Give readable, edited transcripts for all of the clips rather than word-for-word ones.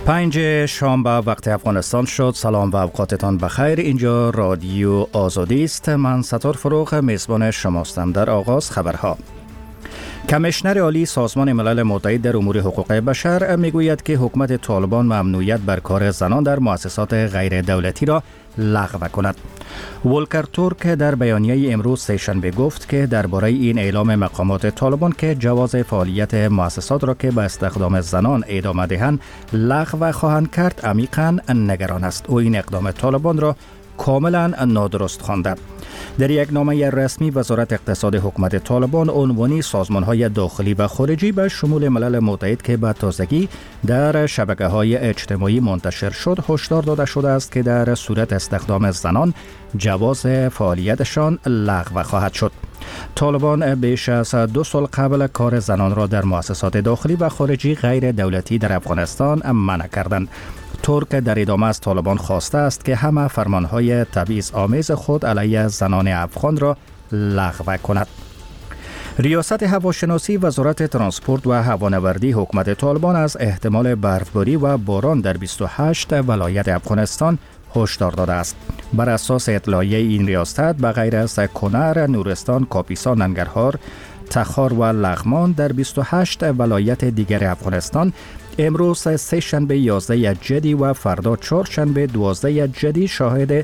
5 شنبه وقت افغانستان شد. سلام و اوقاتتان بخیر. اینجا رادیو آزادی است. من ستار فروغ میزبان شماستم. در آغاز خبرها. کمیشنر عالی سازمان ملل متحد در امور حقوق بشر میگوید که حکومت طالبان ممنوعیت بر کار زنان در مؤسسات غیر دولتی را لغو کند. ولکر تورک در بیانیه امروز سه‌شنبه گفت که درباره این اعلام مقامات طالبان که جواز فعالیت مؤسسات را که به استخدام زنان ادامه دهند لغو خواهند کرد عمیقاً نگران است. او این اقدام طالبان را کاملا نادرست خوانده. در یک نامه رسمی وزارت اقتصاد حکومت طالبان عنوانی سازمان‌های داخلی و خارجی به شمول ملل متحد که به تازگی در شبکه‌های اجتماعی منتشر شد هشدار داده شده است که در صورت استخدام زنان جواز فعالیتشان لغو خواهد شد. طالبان بیش از 2 سال قبل کار زنان را در مؤسسات داخلی و خارجی غیر دولتی در افغانستان منع کردند. ترک در ادامه از طالبان خواسته است که همه فرمانهای تبعیض آمیز خود علیه زنان افغان را لغو کند. ریاست هواشناسی وزارت ترانسپورت و هوانوردی حکومت طالبان از احتمال برفباری و باران در 28 ولایت افغانستان هشدار داده است. بر اساس اطلاعیه این ریاست به غیر از کنر، نورستان، کاپیسا، ننگرهار، تخار و لغمان در 28 ولایت دیگر افغانستان امروز سه‌شنبه 11 جدی و فردا چهارشنبه 12 جدی شاهد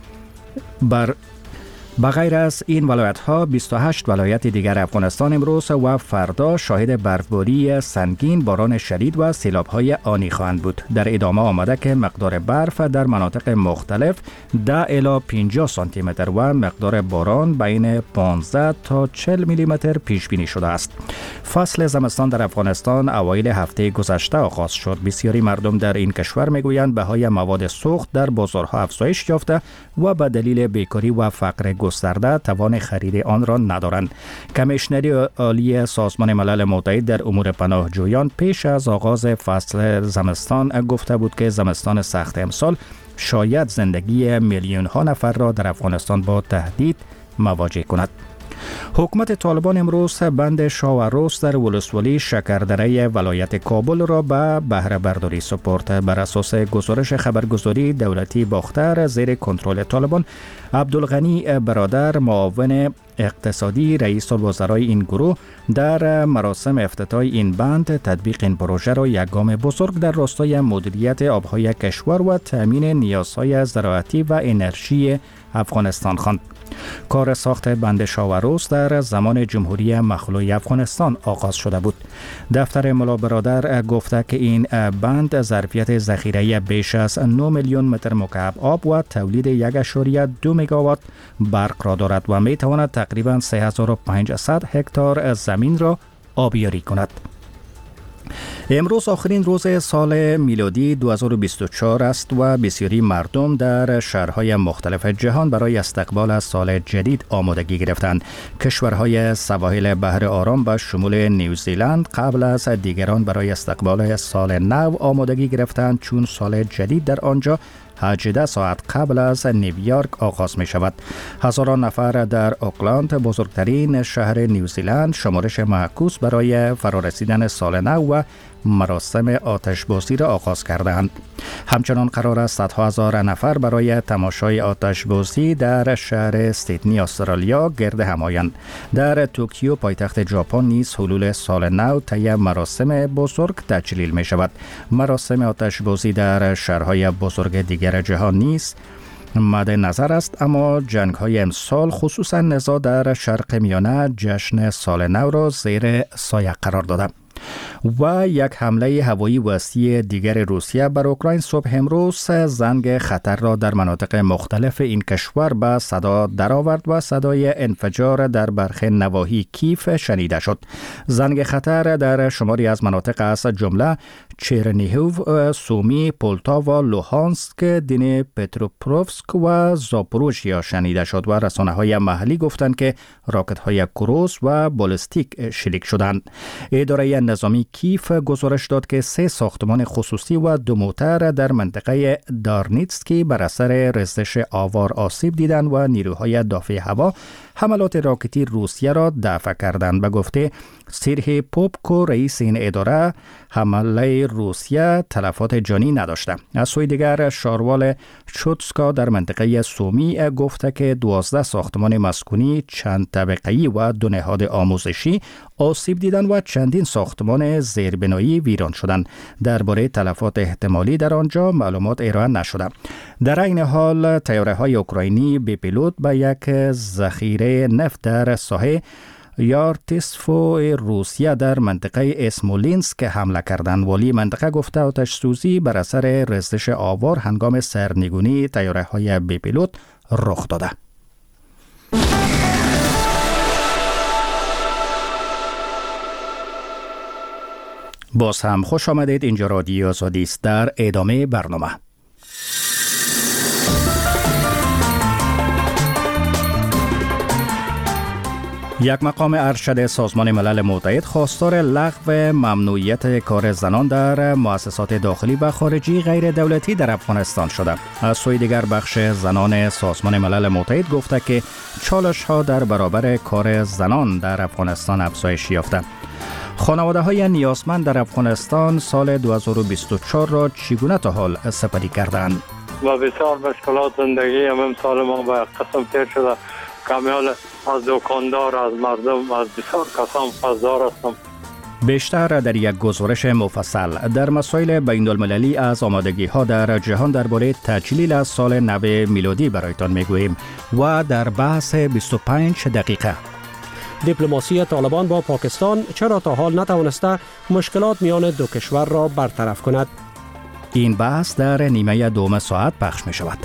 به غیر از این ولایت ها 28 ولایت دیگر افغانستان امروز و فردا شاهد برفباری سنگین، باران شدید و سیلاب های آنی خواهند بود. در ادامه آمده که مقدار برف در مناطق مختلف 10 الی 50 سانتی متر و مقدار باران بین 15 تا 40 میلی متر پیش بینی شده است. فصل زمستان در افغانستان اوایل هفته گذشته آغاز شد. بسیاری مردم در این کشور میگویند بهای مواد سوخت در بازارها افزایش یافته و به دلیل بیکاری و فقر گسترده توان خرید آن را ندارند. کمیشنری عالی سازمان ملل متحد در امور پناهجویان پیش از آغاز فصل زمستان گفته بود که زمستان سخت امسال شاید زندگی میلیون ها نفر را در افغانستان با تهدید مواجه کند. حکومت طالبان امروز بند شاه و روس در ولسوالی شکردره ولایت کابل را به بهره برداری سپرد. بر اساس گزارش خبرگزاری دولتی باختر زیر کنترل طالبان، عبدالغنی برادر معاون اقتصادی رئیس الوزرای این گروه در مراسم افتتاح این بند تطبیق این پروژه را یک گام بزرگ در راستای مدیریت آبهای کشور و تامین نیازهای زراعتی و انرژی افغانستان خواند. کار ساخت بند شاه و روس در زمان جمهوری مخلوع افغانستان آغاز شده بود. دفتر ملا برادر گفته که این بند ظرفیت ذخیره بیش از 9 میلیون متر مکعب آب و تولید 1.2 مگاوات برق را دارد و می تواند تقریبا 3500 هکتار زمین را آبیاری کند. امروز آخرین روز سال میلادی 2024 است و بسیاری مردم در شهرهای مختلف جهان برای استقبال از سال جدید آمادگی گرفتند. کشورهای سواحل بحر آرام به شمول نیوزیلند قبل از دیگران برای استقبال سال نو آمادگی گرفتند، چون سال جدید در آنجا 18 ساعت قبل از نیویورک آغاز می شود. هزاران نفر در اوکلاند، بزرگترین شهر نیوزیلند، شمارش معکوس برای فرارسیدن سال نو و مراسم آتشبازی را آغاز کردند. همچنان قرار است صدها هزار نفر برای تماشای آتشبازی در شهر سیدنی استرالیا گرد هم آیند. در توکیو پایتخت ژاپن نیز حلول سال نو طی مراسم بزرگ تجلیل می شود. مراسم آتشبازی در شهرهای بزرگ دیگر جهان نیز مد نظر است، اما جنگ های امسال خصوصا نزاع در شرق میانه جشن سال نو را زیر سایه قرار داده. و یک حمله هوایی وسیع دیگر روسیه بر اوکراین صبح امروز زنگ خطر را در مناطق مختلف این کشور به صدا درآورد و صدای انفجار در برخی نواحی کیف شنیده شد. زنگ خطر در شماری از مناطق از جمله چرنیهوف، سومی، پولتا و لوهانسک، دین پتروپروفسک و زاپوروژیا شنیده شد و رسانه‌های محلی گفتند که راکت‌های کروز و بالستیک شلیک شدند. اداره نظامی کیف گزارش داد که 3 ساختمان خصوصی و 2 موتر در منطقه دارنیتسکی بر اثر رزش آوار آسیب دیدند و نیروهای دافع هوا حملات راکتی روسیه را دفع کردند. به گفته سیرهی پوپکو رئیس این اداره، حمله روسیه تلفات جانی نداشته. از سوی دیگر شاروال چوتسکا در منطقه سومی گفته که 12 ساختمان مسکونی چند طبقه‌ای و 2 نهاد آموزشی آسیب دیدند و چندین ساختمان زیربنایی ویران شدند. درباره تلفات احتمالی در آنجا معلومات ارائه نشده. در این حال طیاره‌های اوکراینی بی پیلوت به یک ذخیره نفت در ساحل یارتیسفو روسیه در منطقه اسمولینسک حمله کردند. والی منطقه گفته آتش سوزی بر اثر رسش آوار هنگام سرنگونی طیاره‌های بی پیلوت رخ داده. باز هم خوش آمدید. اینجا رادیو آزادی است. در ادامه برنامه یک مقام ارشد سازمان ملل متحد خواستار لغو ممنوعیت کار زنان در مؤسسات داخلی و خارجی غیر دولتی در افغانستان شده. از سوی دیگر بخش زنان سازمان ملل متحد گفته که چالش‌ها در برابر کار زنان در افغانستان افزایش یافته. خانواده‌های نیازمند در افغانستان سال 2024 را چگونه تا حال سپری کردند؟ و بسیار مشکلات زندگی هم امسال ما به قسم تیر شده. کمیال از دکاندار، از مردم، از بسیار کسان فضدار هستم. بیشتر در یک گزارش مفصل در مسائل بین المللی از آمادگی ها در جهان درباره تجلیل از سال نو میلادی برایتان میگوییم و در بحث 25 دقیقه دیپلماسی طالبان با پاکستان چرا تا حال نتوانسته مشکلات میان دو کشور را برطرف کند؟ این بحث در نیمه دوم ساعت پخش می شود.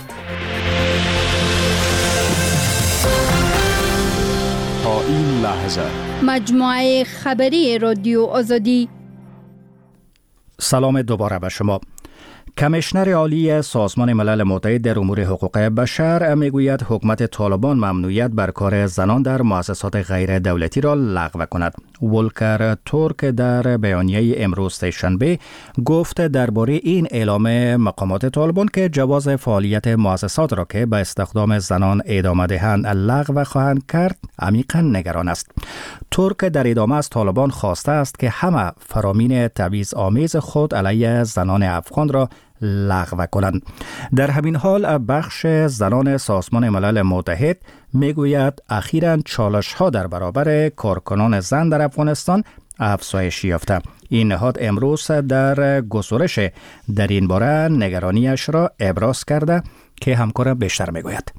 تا این لحظه مجموعه خبری رادیو آزادی. سلام دوباره به شما. کمیشنر عالی سازمان ملل متحد در امور حقوق بشر میگوید حکومت طالبان ممنوعیت بر کار زنان در مؤسسات غیر دولتی را لغو کند. ولکر تورک در بیانیه امروز شنبه گفت درباره این اعلام مقامات طالبان که جواز فعالیت مؤسسات را که به استخدام زنان ادامه دهند لغو خواهند کرد عمیقا نگران است. تورک در ادامه از طالبان خواسته است که همه فرامین تبعیض‌آمیز خود علیه زنان افغان را لغو کنند. در همین حال بخش زنان سازمان ملل متحد میگوید اخیراً چالش‌ها در برابر کارکنان زن در افغانستان افزایش یافته. این نهاد امروز در گزارش در این باره نگرانیش را ابراز کرده که همکارم بیشتر میگوید.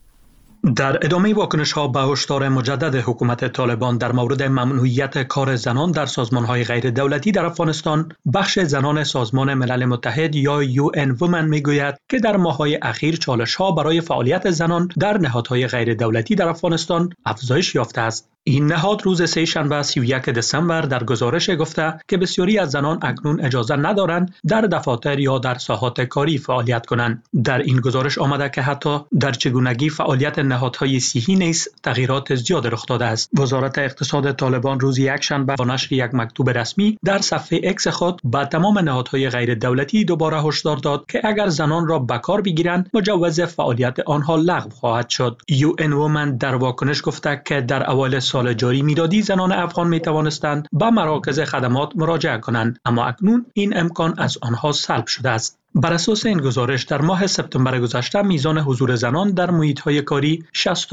در ادامه واکنش‌ها به هشدار مجدد حکومت طالبان در مورد ممنوعیت کار زنان در سازمان‌های غیر دولتی در افغانستان، بخش زنان سازمان ملل متحد یا UN Women میگوید که در ماه‌های اخیر چالش‌ها برای فعالیت زنان در نهادهای غیر دولتی در افغانستان افزایش یافته است. این نهاد روز سه شنبه 31 دسامبر در گزارش گفته که بسیاری از زنان اکنون اجازه ندارند در دفاتر یا در ساحات کاری فعالیت کنند. در این گزارش آمده که حتی در چگونگی فعالیت نهادهای صحی نیز تغییرات زیاد رخ داده است. وزارت اقتصاد طالبان روز یکشنبه با نشر یک مکتوب رسمی در صفحه اکس خود به تمام نهادهای غیر دولتی دوباره هشدار داد که اگر زنان را به کار بگیرند مجوز فعالیت آنها لغو خواهد شد. UN Women در واکنش گفته که در اوایل سال جاری میلادی زنان افغان می توانستند به مراکز خدمات مراجعه کنند، اما اکنون این امکان از آنها سلب شده است. بر اساس این گزارش در ماه سپتامبر گذشته میزان حضور زنان در محیط‌های کاری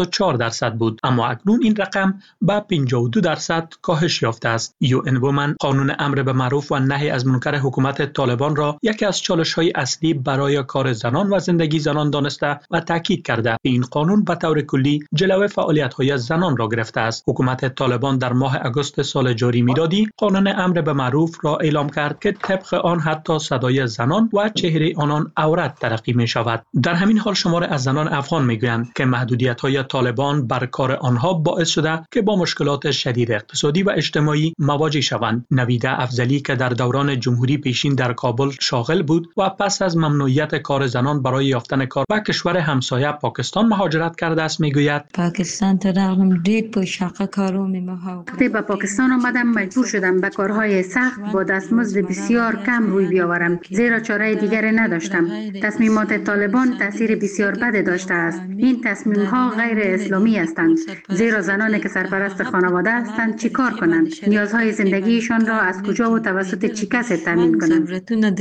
64% بود، اما اکنون این رقم به 52% کاهش یافته است. UN Women قانون امر به معروف و نهی از منکر حکومت طالبان را یکی از چالش‌های اصلی برای کار زنان و زندگی زنان دانسته و تاکید کرده که این قانون به طور کلی جلوه فعالیت‌های زنان را گرفته است. حکومت طالبان در ماه آگوست سال جاری میلادی قانون امر به معروف را اعلام کرد که طبق آن حتی صدای زنان و چهره آنان عورت تلقی می شود. در همین حال شمار از زنان افغان می گویند که محدودیت‌های طالبان بر کار آنها باعث شده که با مشکلات شدید اقتصادی و اجتماعی مواجه شوند. نویده افضلی که در دوران جمهوری پیشین در کابل شاغل بود و پس از ممنوعیت کار زنان برای یافتن کار به کشور همسایه پاکستان مهاجرت کرده است میگوید پاکستان ترغم دید پوشاق کارو وقتی به پاکستان آمدم مجبور شدم به کارهای سخت با دستمزد بسیار کم روی بیاورم، زیرا چاره دیگر دیگری نداشتم. تصمیمات طالبان تأثیر بسیار بد داشته است. این تصمیم‌ها غیر اسلامی هستند، زیرا زنانی که سرپرست خانواده هستند چی کار کنند؟ نیازهای زندگیشان را از کجا و توسط چی کسی تامین کنند؟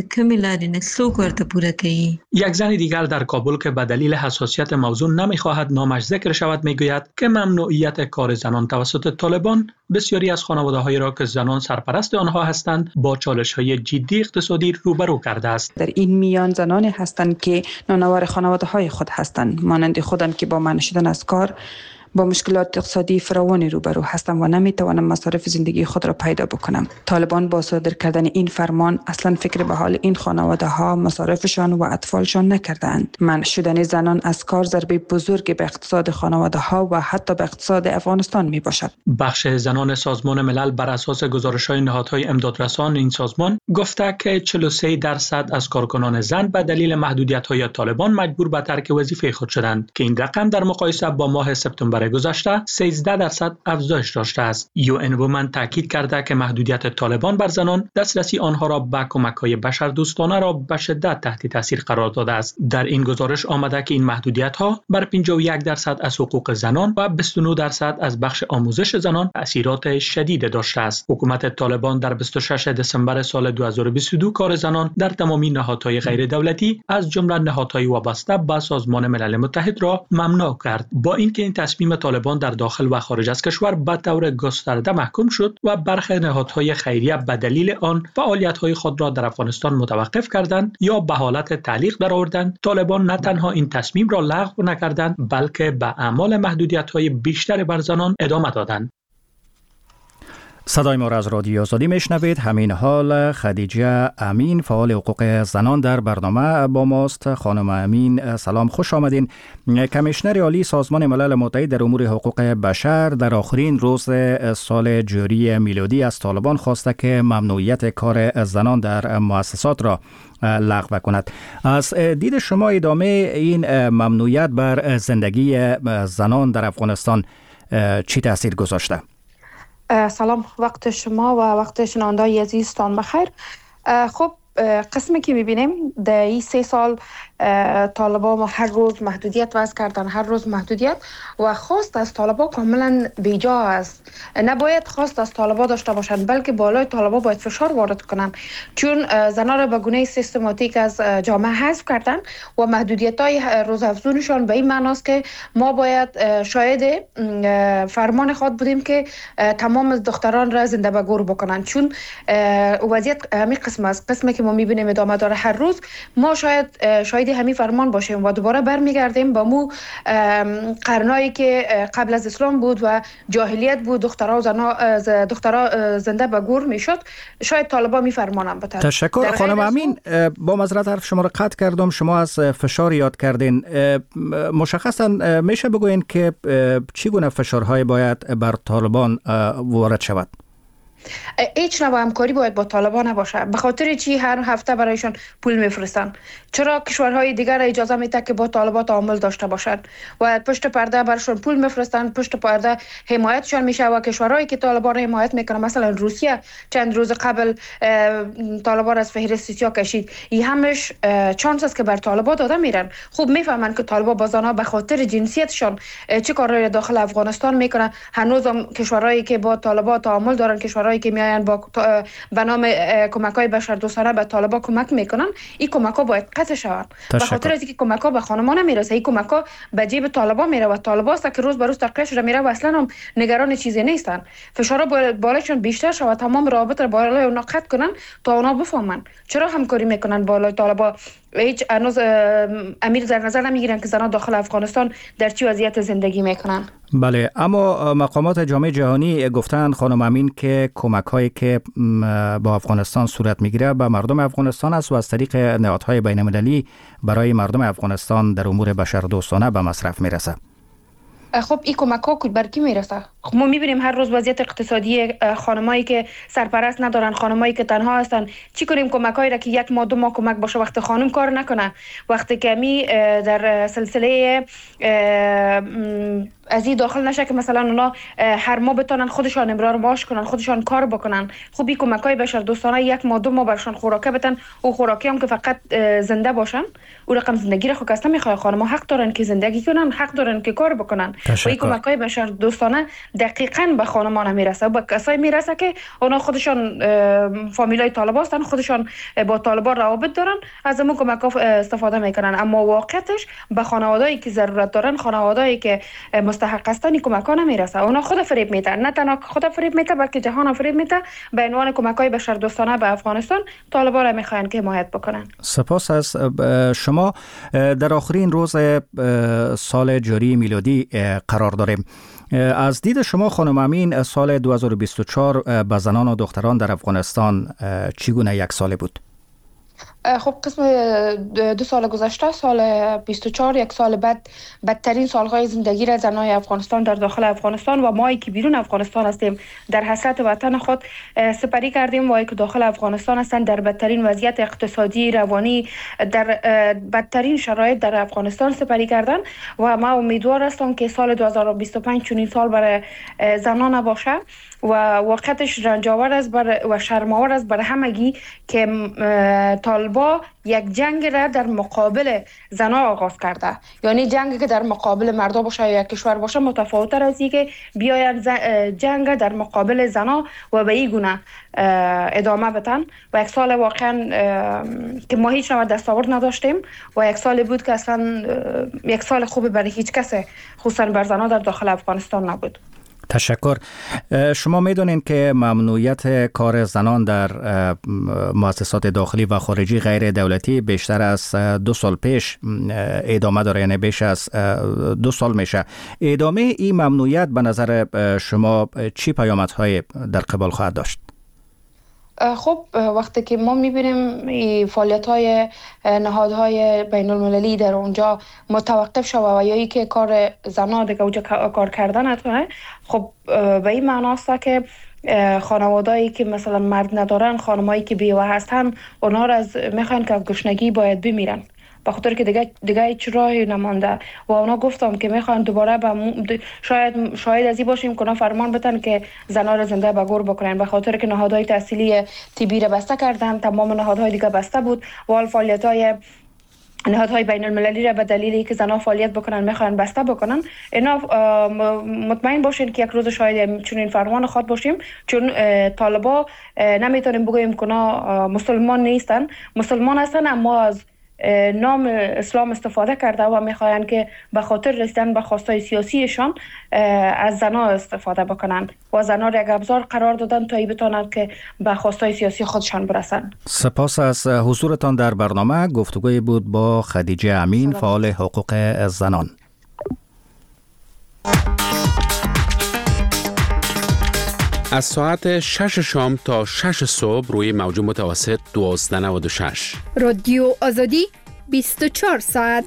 یک زن دیگر در کابل که به دلیل حساسیت موضوع نمی‌خواهد نامش ذکر شود میگوید که ممنوعیت کار زنان توسط طالبان بسیاری از خانواده‌هایی را که زنان سرپرست آنها هستند با چالش‌های جدی اقتصادی روبرو کرده است. در این میان زنانی هستند که نانوار خانواده‌های خود هستند، مانند خودم که با منع شدن از کار با مشکلات اقتصادی فراوانی روبرو هستم و نمیتوانم مصارف زندگی خود را پیدا بکنم. طالبان با صادر کردن این فرمان اصلا فکر به حال این خانواده ها، مصارفشان و اطفالشان نکردند. منع شدن زنان از کار ضربه بزرگ به اقتصاد خانواده ها و حتی به اقتصاد افغانستان می باشد. بخش زنان سازمان ملل بر اساس گزارش‌های نهادهای امدادرسان این سازمان گفته که 43% از کارکنان زن به دلیل محدودیت‌های طالبان مجبور به ترک وظیفه خود شدند که این رقم در مقایسه با ماه سپتامبر گذشته 13% افزایش داشته است. UN وومن تاکید کرده که محدودیت طالبان بر زنان دسترسی آنها را به کمک‌های بشردوستانه را به شدت تحت تاثیر قرار داده است. در این گزارش آمده که این محدودیت‌ها بر 51% از حقوق زنان و 29% از بخش آموزش زنان تأثیرات شدید داشته است. حکومت طالبان در 26 دسامبر سال 2022 کار زنان در تمامی نهادهای غیر دولتی از جمله نهادهای وابسته به سازمان ملل متحد را ممنوع کرد. با اینکه این تصمیم طالبان در داخل و خارج از کشور به طور گسترده محکوم شد و برخی نهادهای خیریه به دلیل آن فعالیت‌های خود را در افغانستان متوقف کردند یا به حالت تعلیق درآوردند، طالبان نه تنها این تصمیم را لغو نکردند بلکه به اعمال محدودیت‌های بیشتر بر زنان ادامه دادند. صدای ما را از رادیو آزادی میشنوید. همین حال خدیجه امین فعال حقوق زنان در برنامه با ماست. خانم امین سلام، خوش آمدین. کمیشنر عالی سازمان ملل متحد در امور حقوق بشر در آخرین روز سال جاری میلادی از طالبان خواسته که ممنوعیت کار زنان در مؤسسات را لغو کند. از دید شما ادامه این ممنوعیت بر زندگی زنان در افغانستان چی تاثیر گذاشته؟ سلام، وقت شما و وقت شنونده‌های عزیزتان بخیر. خب قسمی که می‌بینیم در این 3 سال طالبان هر روز محدودیت وضع کردن، هر روز محدودیت و خواست از طالبان کاملا بیجا است. نباید خواست از طالبان داشته باشند بلکه بالای طالبان باید فشار وارد کنند، چون زنان را به گونه سیستماتیک از جامعه حذف کردن و محدودیت‌های روزافزونشان به این معناست که ما باید شاهد فرمان خود بودیم که تمام دختران را زنده به گور بکنند، چون وضعیت همین قسم است. قسمی که ما می‌بینیم ادامه داره هر روز. ما شاید همین فرمان باشیم و دوباره برمیگردیم با مو قرنایی که قبل از اسلام بود و جاهلیت بود، دخترها زنده به گور میشد. شاید طالبان میفرمانن بتر. تشکر خانم امین. با معذرت حرف شما را قطع کردم. شما از فشار یاد کردین. مشخصا میشه بگوین که چگونه فشارهای باید بر طالبان وارد شود؟ هیچ نوع همکاری باید با طالبان نباشه. به خاطر چی هر هفته برایشون پول میفرستن؟ چرا کشورهای دیگر اجازه میده که با طالبان تعامل داشته باشن و پشت پرده براشون پول میفرستن، پشت پرده حمایتشون میشه و کشورهایی که طالبان حمایت میکنن، مثلا روسیه چند روز قبل طالبان از فهرست سیاه کشید، این همش چانس است که بر طالبان داده میرن. خوب میفهمن که طالبان بازانا به خاطر جنسیتشان چه کارایی داخل افغانستان میکنن. هنوزم کشورهایی که با طالبان تعامل دارن، کشورهایی که میاین به نام کمک‌های بشردوستانه به طالبان کمک میکنن، این کمک‌ها باید قطع شود. به خاطر اینکه کمک‌ها به خانم‌ها نمیرسه، این کمک‌ها به جیب طالبان میره و طالبان است که روز به روز تقویت شده میره و اصلا هم نگران چیزی نیستن. فشارها بالایشون بیشتر شود، تمام روابط را بالای اونا قطع کنن تا اونا بفهمن چرا همکاری میکنن بالای طالبان. هیچ هنوز امیر در نظر نمیگیرن که زنان داخل افغانستان در چه وضعیت زندگی میکنن. بله، اما مقامات جامعه جهانی گفتند خانم امین که کمک‌هایی که با افغانستان صورت میگیره به مردم افغانستان است و از طریق نهادهای بین‌المللی برای مردم افغانستان در امور بشردوستانه به مصرف میرسه. خب این کمک ها بر کی میرسه؟ خب ما میبینیم هر روز وضعیت اقتصادی خانمایی که سرپرست ندارن، خانمایی که تنها هستن، چی کنیم کمکایی را که 1 ماه 2 ماه کمک باشه وقتی خانم کار نکنه، وقتی که می در سلسله از این داخل نشه که مثلا اونا هر ماه بتونن خودشان امرار معاش کنن، خودشان کار بکنن. خب این کمکای بشر دوستانه 1 ماه 2 ماه برشان خوراکه بدن و خوراکی هم که فقط زنده باشن و رقم زندگی را خود کس نمیخواد. خانم‌ها حق دارن که زندگی کنن، حق دارن که کار بکنن. و این کمکای بشر دوستانه دقیقاً به خانم‌ها میرسه، به کسایی میرسه که اونا خودشان فامیلای طالبان هستن، خودشان با طالبان روابط دارن، از اون کمک‌ها استفاده میکنن. اما واقعیتش به خانواده‌ای که ضرورت دارن، خانواده‌ای که مستحق هستن این کمک‌ها نمیرسه. اونا خود فریب میدن، نه تنها خود فریب میده بلکه جهان فریب میده. به عنوان کمک‌های بشر دوستانه به افغانستان طالبان میخواین که حمایت بکنن. سپاس از شما. در آخرین روز سال جاری میلادی قرار داریم. از دید شما خانم امین سال 2024 به زنان و دختران در افغانستان چگونه یک سال بود؟ خب قسم 2 سال گذشته، سال 24 یک سال بدترین سالهای زندگی را زنای افغانستان در داخل افغانستان و مایی که بیرون افغانستان هستیم در حسرت وطن خود سپری کردیم. و که داخل افغانستان هستند در بدترین وضعیت اقتصادی، روانی، در بدترین شرایط در افغانستان سپری کردن. و ما امیدوار هستم که سال 2025 چنین سال برای زنان نباشه و واقعیتش رنجاور است و شرم‌آور است برای همگی که طالبا یک جنگ را در مقابل زنان آغاز کرده. یعنی جنگی که در مقابل مردا باشه یا یک کشور باشه متفاوت‌تر از اینه که بیاین جنگ در مقابل زنان و به این گونه ادامه بدن. و یک سال واقعا که ما هیچ نوع دستاورد نداشتیم و یک سال بود که اصلا یک سال خوبی برای هیچ کس خصوصا بر زنان در داخل افغانستان نبود. تشکر. شما میدونین که ممنوعیت کار زنان در مؤسسات داخلی و خارجی غیر دولتی بیشتر از 2 سال پیش ادامه داره، یعنی بیش از 2 سال میشه. ادامه این ممنوعیت به نظر شما چی پیامدهای در قبال خواهد داشت؟ خب وقتی که ما میبینیم فعالیت‌های نهادهای بین المللی در اونجا متوقف شده و یا که کار زنان دیگه اونجا کار کردن نتونه، خب به این معناست که خانوادهایی که مثلا مرد ندارن، خانمایی که بیوه هستن، اونا را میخوان که گشنگی باید بمیرن به خاطر که دیگه هیچ راهی نمانده. و اونا گفتم که میخوان دوباره شاید از این باشیم که اونا فرمان بدن که زنها را زنده به گور بکنن، به خاطر که نهادهای تحصیلی طبی را بسته کردن، تمام نهادهای دیگه بسته بود و حال فعالیت‌های نهادهای بین المللی را به دلیلی که زنها فعالیت بکنن میخوان بسته بکنن. اینا مطمئن باشین که یک روز شاید چون این فرمان خواد باشیم، چون طالبا نمیتونیم بگوییم که اونا مسلمان نیستن، مسلمان هستن اما از نام اسلام استفاده کرده و میخواین که به خاطر رسیدن به خواستای سیاسیشان از زنها استفاده بکنن و زنها را یک ابزار قرار دادن تا بتونن که به خواستای سیاسی خودشان برسن. سپاس از حضورتان در برنامه. گفتگوی بود با خدیجه امین، فعال حقوق زنان. از ساعت 6 شام تا 6 صبح روی موج متوسط 1296 رادیو آزادی 24 ساعت.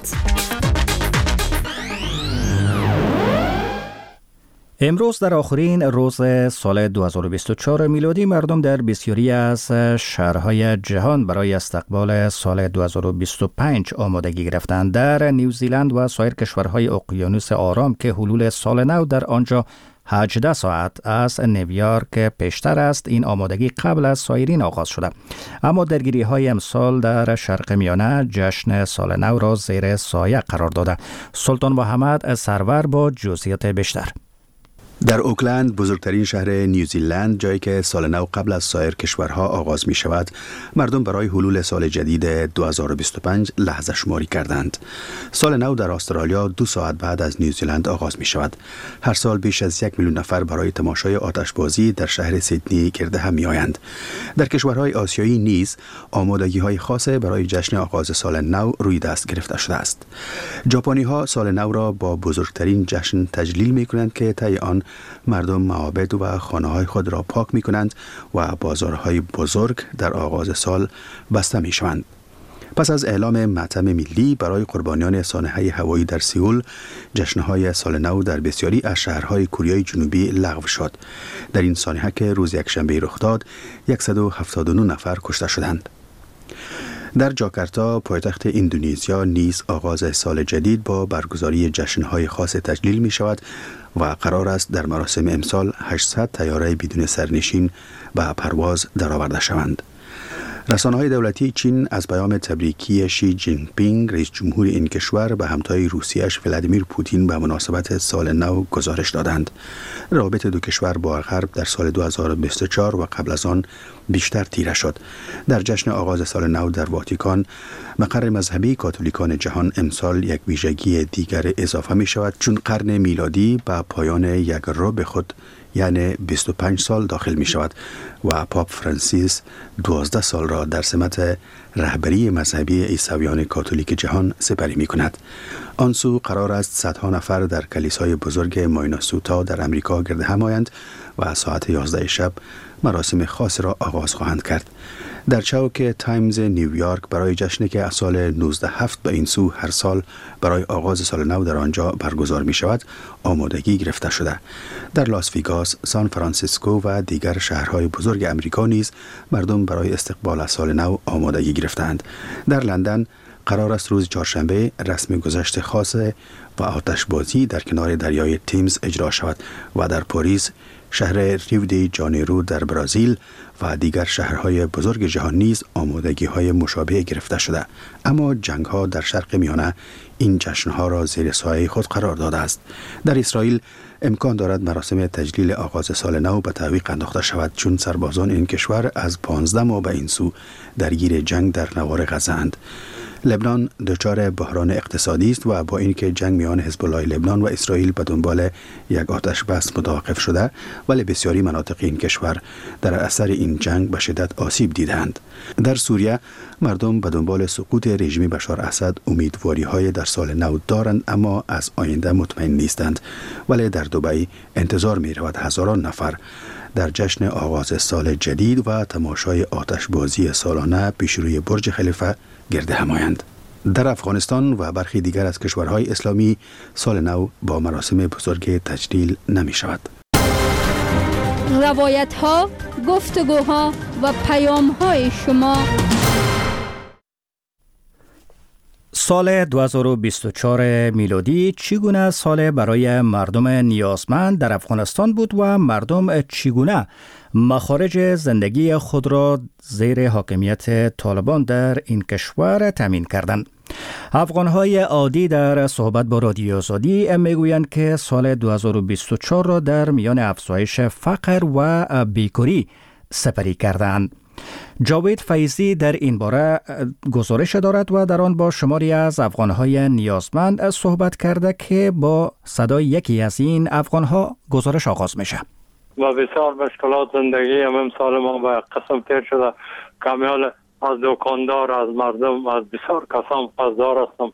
امروز در آخرین روز سال 2024 میلادی مردم در بسیاری از شهرهای جهان برای استقبال سال 2025 آمادگی گرفتند. در نیوزیلند و سایر کشورهای اقیانوس آرام که حلول سال نو در آنجا 18 ساعت از نیویورک پیشتر است، این آمادگی قبل از سایرین آغاز شده. اما درگیری های امسال در شرق میانه جشن سال نو را زیر سایه قرار داده. سلطان محمد سرور با جزئیات بیشتر. در اوکلند، بزرگترین شهر نیوزیلند، جایی که سال نو قبل از سایر کشورها آغاز می شود، مردم برای حلول سال جدید 2025 لحظه شماری کردند. سال نو در استرالیا 2 ساعت بعد از نیوزیلند آغاز می شود. هر سال بیش از 1 میلیون نفر برای تماشای آتشبازی در شهر سیدنی گرد هم می آیند. در کشورهای آسیایی نیز آمادگی های خاص برای جشن آغاز سال نو روی دست گرفته شده است. ژاپنی ها سال نو را با بزرگترین جشن تجلیل می کنند که طی آن مردم معابد و خانه‌های خود را پاک می‌کنند و بازارهای بزرگ در آغاز سال بسته می‌شوند. پس از اعلام ماتم ملی برای قربانیان سانحه هوایی در سئول، جشن‌های سال نو در بسیاری از شهرهای کره جنوبی لغو شد. در این سانحه که روز یکشنبه رخ داد، 179 نفر کشته شدند. در جاکارتا پایتخت اندونزیا نیز آغاز سال جدید با برگزاری جشن‌های خاص تجلیل می شود و قرار است در مراسم امسال 800 طیاره بدون سرنشین به پرواز درآورده شوند. رسانه‌های دولتی چین از پیام تبریکی شی جین پینگ رئیس جمهور این کشور به همتای روسیه‌اش ولادیمیر پوتین به مناسبت سال نو گزارش دادند. روابط دو کشور با غرب در سال 2024 و قبل از آن بیشتر تیره شد. در جشن آغاز سال نو در واتیکان، مقر مذهبی کاتولیکان جهان، امسال یک ویژگی دیگر اضافه می شود، چون قرن میلادی به پایان یک رو به خود یعنی 25 سال داخل می شود و پاپ فرانسیس 12 سال را در سمت رهبری مذهبی عیسویان کاتولیک جهان سپری می کند. آن سو قرار است صدها نفر در کلیسای بزرگ مایناسوتا در امریکا گرد هم آیند و ساعت 11 شب مراسم خاص را آغاز خواهند کرد. در چوک تایمز نیویورک برای جشنی که از سال 1907 به این سو هر سال برای آغاز سال نو در آنجا برگزار می شود، آمادگی گرفته شده. در لاس ویگاس، سان فرانسیسکو و دیگر شهرهای بزرگ امریکا نیز مردم برای استقبال از سال نو آمادگی گرفتند. در لندن قرار است روز چهارشنبه رسم گذشت خاص و آتشبازی در کنار دریای تیمز اجرا شود و در پاریس، شهر ریو دی جانیرو در برزیل و دیگر شهرهای بزرگ جهان نیز آمادگی‌های مشابه گرفته شده. اما جنگ‌ها در شرق میانه این جشن‌ها را زیر سایه خود قرار داده است. در اسرائیل امکان دارد مراسم تجلیل آغاز سال نو به تعویق انداخته شود، چون سربازان این کشور از 15 ماه به این سو درگیر جنگ در نوار غزه اند. لبنان دچار بحران اقتصادی است و با اینکه جنگ میان حزب الله لبنان و اسرائیل به دنبال یک آتش بس متوقف شده، ولی بسیاری مناطق این کشور در اثر این جنگ به شدت آسیب دیدند. در سوریه مردم به دنبال سقوط رژیم بشار اسد امیدواری‌های در سال نو دارند، اما از آینده مطمئن نیستند. ولی در دبی انتظار می‌رود هزاران نفر در جشن آغاز سال جدید و تماشای آتشبازی سالانه پیش روی برج خلیفه گرد هم آیند. در افغانستان و برخی دیگر از کشورهای اسلامی سال نو با مراسم بزرگ تجلیل نمی شود. روایت ها، گفتگوها و پیام های شما. سال 2024 میلادی چگونه سال برای مردم نیازمند در افغانستان بود و مردم چگونه مخارج زندگی خود را زیر حاکمیت طالبان در این کشور تامین کردند؟ افغان‌های عادی در صحبت با رادیو آزادی میگویند که سال 2024 را در میان افزایش فقر و بیکاری سپری کردند. جاوید فیضی در این باره گزارش دارد و در آن با شماری از افغان‌های نیازمند صحبت کرده که با صدای یکی از این افغان‌ها گزارش آغاز میشه. و بسیار مشکلات زندگی هم امسال ما به قسم تیر شده. کامیال از دکاندار، از مردم، از بسیار کسان قصدار هستم.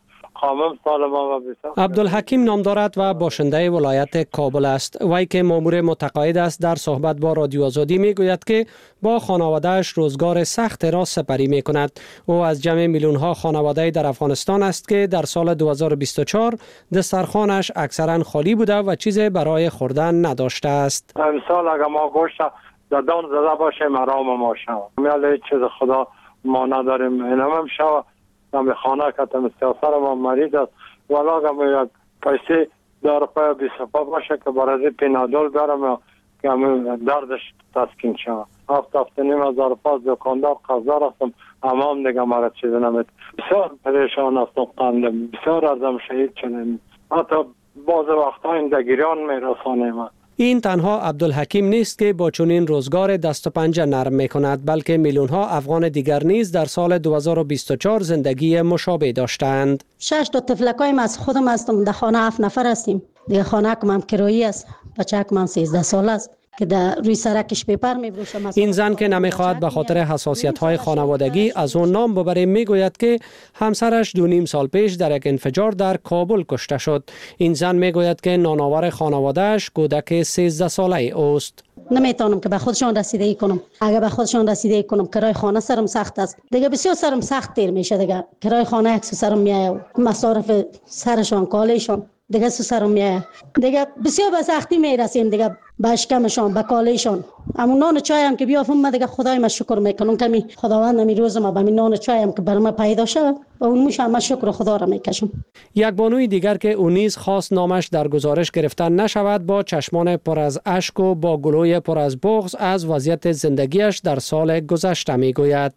عبدالحکیم نام دارد و باشنده ولایت کابل است. وی که مامور متقاعد است در صحبت با رادیو آزادی می گوید که با خانواده‌اش روزگار سخت را سپری می کند. او از جمع میلیون ها خانواده در افغانستان است که در سال 2024 دسترخوانش اکثرا خالی بوده و چیزی برای خوردن نداشته است. امسال اگر ما گوشت دادان زده باشیم آرام ما شود. میال چیز خدا ما نداریم. اینم شود به خانه کتم سیاسر ما مریض است ولی اگر یک پیسی دار پای 20 باشه که برای پینادول برم که دردش تسکین شود. 7,500 پاس دکاندار قصدار هستم، اما هم دیگه مرا چیز نمید. بسیار پریشان هستم، قندم بسیار ازم شهید شدیم. حتی بعض وقتا این دگیریان میرسانیم. این تنها عبدالحکیم نیست که با چنین روزگار دست و پنجه نرم می کند، بلکه میلیون ها افغان دیگر نیز در سال 2024 زندگی مشابه داشتند. 6 تا طفلکایم از خودم هستم، در خانه 7 نفر هستیم. دیگه خانه کم کرایی است، بچه کم 13 سال است که در روی سرکش پیپر می‌فروشم. این زن که نمیخواهد به خاطر حساسیت‌های خانوادگی از اون نام ببره میگوید که همسرش 2.5 سال پیش در یک انفجار در کابل کشته شد. این زن میگوید که نانآور خانواده‌اش کودک 13 ساله اوست. نمیتونم که به خودشان رسیدگی کنم. اگر به خودشان رسیدگی کنم کرای خانه سرم سخت است دیگه، بسیار سرم سخت تیر میشه دیگه. کرای خانه یک سرم میاد، مصارف سرشان کالشان دیگه سرم میاد دیگه، بسیار به سختی میرسیم دیگه، به اشکمشان به کالشان. همون نان چای هم که بیافم من دیگه خدای ما شکر میکنم که خداوند می روز ما به من نان چای هم که برام پیدا شد و اون موش من شکر خدا را میکشم. یک بانوی دیگر که اون نیز خواست نامش در گزارش گرفتن نشود، با چشمان پر از اشک و با گلوی پر از بغض از وضعیت زندگیش در سال گذشته میگوید.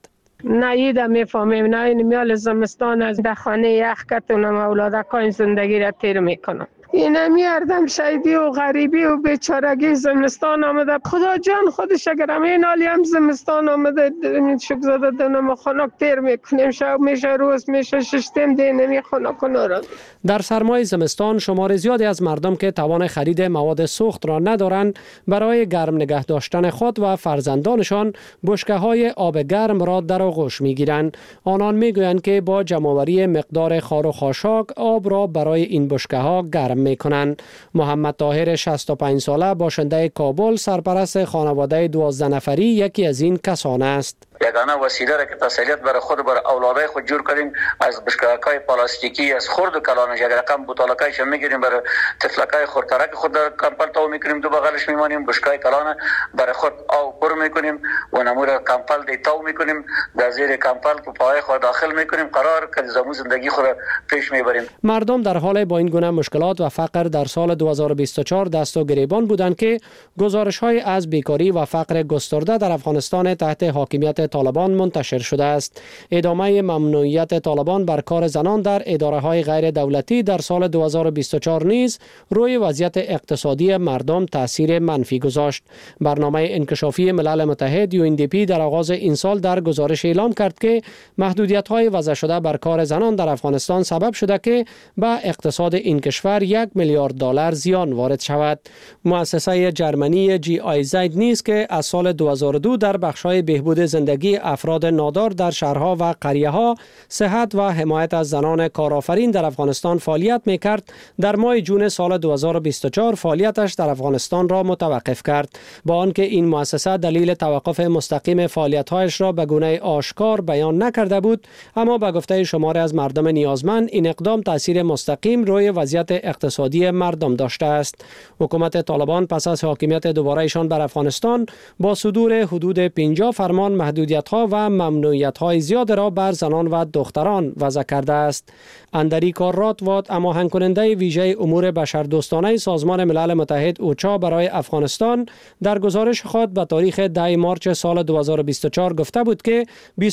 نه میفهمیم، نه این میال زمستان از در خانه یخ کتونم اولادکان زندگی را تیر میکنم. این میاردم شهیدی و غریبی و بیچارگی زمستان آمده. خدا جان خودش اگر همین حالی هم زمستان آمده شک زده دونم خنک تیر میکنیم، شب میشه روز میشه ششتیم دی نمی خنک نورد. در سرمای زمستان شمار زیادی از مردم که توان خرید مواد سوخت را ندارند برای گرم نگه داشتن خود و فرزندانشان بشکه های آب گرم را در آغوش میگیرند. آنان میگویند که با جمع‌آوری مقدار خار و خاشاک آب را برای این بشکه ها گرم میکنند. محمد طاهر 65 ساله باشنده کابل سرپرست خانواده 12 نفری یکی از این کسان است. یگانه وسیله را که تسلیت برای خود برای اولادای خود جور کردیم از بشکه‌های پلاستیکی از خرد و کلانش، یک رقم بوتالکایش میگیریم برای طفلکای خردترک خود در کمپل تو میکنیم، دو بغلش میمانیم بشکه کلانه برای خود آب پر میکنیم و نمور کمپل دی تو میکنیم در زیر کمپل تو پای خود داخل میکنیم قرار که زمو زندگی خود پیش میبریم. مردم در حال با این گونه مشکلات و فقر در سال 2024 دست و گریبان بودند که گزارش‌های از بیکاری و فقر گسترده در افغانستان تحت حاکمیت طالبان منتشر شده است. ادامه ممنوعیت طالبان بر کار زنان در اداره‌های غیر دولتی در سال 2024 نیز روی وضعیت اقتصادی مردم تاثیر منفی گذاشت. برنامه انکشافی ملل متحد UNDP در آغاز این سال در گزارش اعلام کرد که محدودیت‌های وضع شده بر کار زنان در افغانستان سبب شده که به اقتصاد این کشور $1 میلیارد زیان وارد شود. مؤسسه جرمنی GIZ نیز که از سال 2002 در بخش‌های بهبود زندگی افراد نادار در شهرها و قریه‌ها، صحت و حمایت از زنان کارآفرین در افغانستان فعالیت می‌کرد، در ماه جون سال 2024 فعالیتش در افغانستان را متوقف کرد، با آنکه این مؤسسه دلیل توقف مستقیم فعالیت‌هایش را به گونه آشکار بیان نکرده بود، اما به گفته شماری از مردم نیازمند این اقدام تاثیر مستقیم روی وضعیت اقتصادی مردم داشته است. حکومت طالبان پس از حاکمیت دوباره‌شان بر افغانستان با صدور حدود 50 فرمان محدودیت‌ها و ممنوعیت‌های زیاد را بر زنان و دختران وضع کرده است. اندری کاراتوات هماهنگ کننده ویژه امور بشردوستانه سازمان ملل متحد اوچا برای افغانستان در گزارش خود به تاریخ 10 مارچ سال 2024 گفته بود که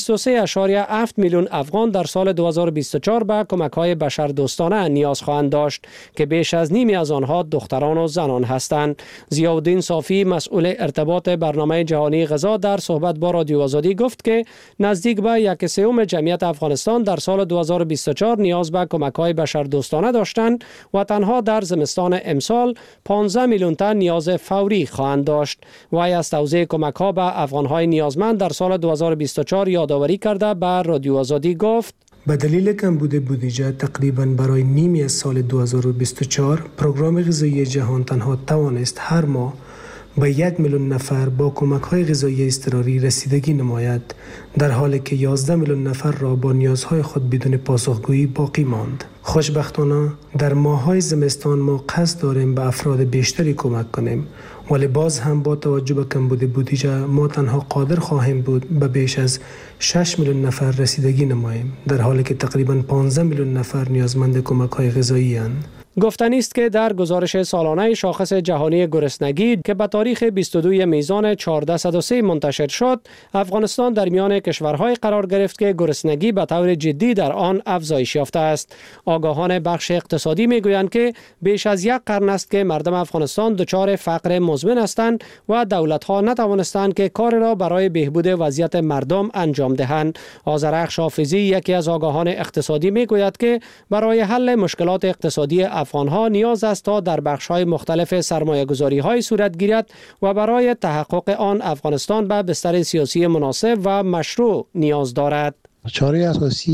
23.7 میلیون افغان در سال 2024 به کمک‌های بشردوستانه نیاز خواهند داشت که بیش از نیمی از آنها دختران و زنان هستند. ضیاءالدین صافی مسئول ارتباط برنامه جهانی غذا در صحبت با رادیو آزادی گفت که نزدیک به 1/3 جمعیت افغانستان در سال 2024 نیاز به کمک‌های بشردوستانه داشتند و تنها در زمستان امسال 15 میلیون تن نیاز فوری خواهند داشت. وی از توزیع کمک‌ها به افغان‌های نیازمند در سال 2024 یادآوری کرده به رادیو آزادی گفت: به دلیل کمبود بودجه تقریباً برای نیمی از سال 2024 پروگرام غذایی جهان تنها توانست هر ماه به 1 میلیون نفر با کمک‌های غذایی اضطراری رسیدگی نماید، در حالی که 11 میلیون نفر را با نیازهای خود بدون پاسخگویی باقی ماند. خوشبختانه در ماه‌های زمستان ما قصد داریم به افراد بیشتری کمک کنیم، ولی باز هم با توجه به کمبود بودجه ما تنها قادر خواهیم بود به بیش از 6 میلیون نفر رسیدگی نماییم، در حالی که تقریباً 15 میلیون نفر نیازمند کمک‌های غذایی اند. گفتنی است که در گزارش سالانه شاخص جهانی گرسنگی که به تاریخ 22 میزان 1403 منتشر شد، افغانستان در میان کشورهای قرار گرفت که گرسنگی به طور جدی در آن افزایش یافته است. آگاهان بخش اقتصادی میگویند که بیش از 1 قرن است که مردم افغانستان دچار فقر مزمن هستند و دولت‌ها نتوانستند که کار را برای بهبود وضعیت مردم انجام دهند. آذرخش حافظی یکی از آگاهان اقتصادی میگوید که برای حل مشکلات اقتصادی افغانها نیاز است تا در بخش‌های مختلف سرمایه‌گذاری‌های صورت گیرد و برای تحقق آن افغانستان به بستر سیاسی مناسب و مشروع نیاز دارد. چاره اساسی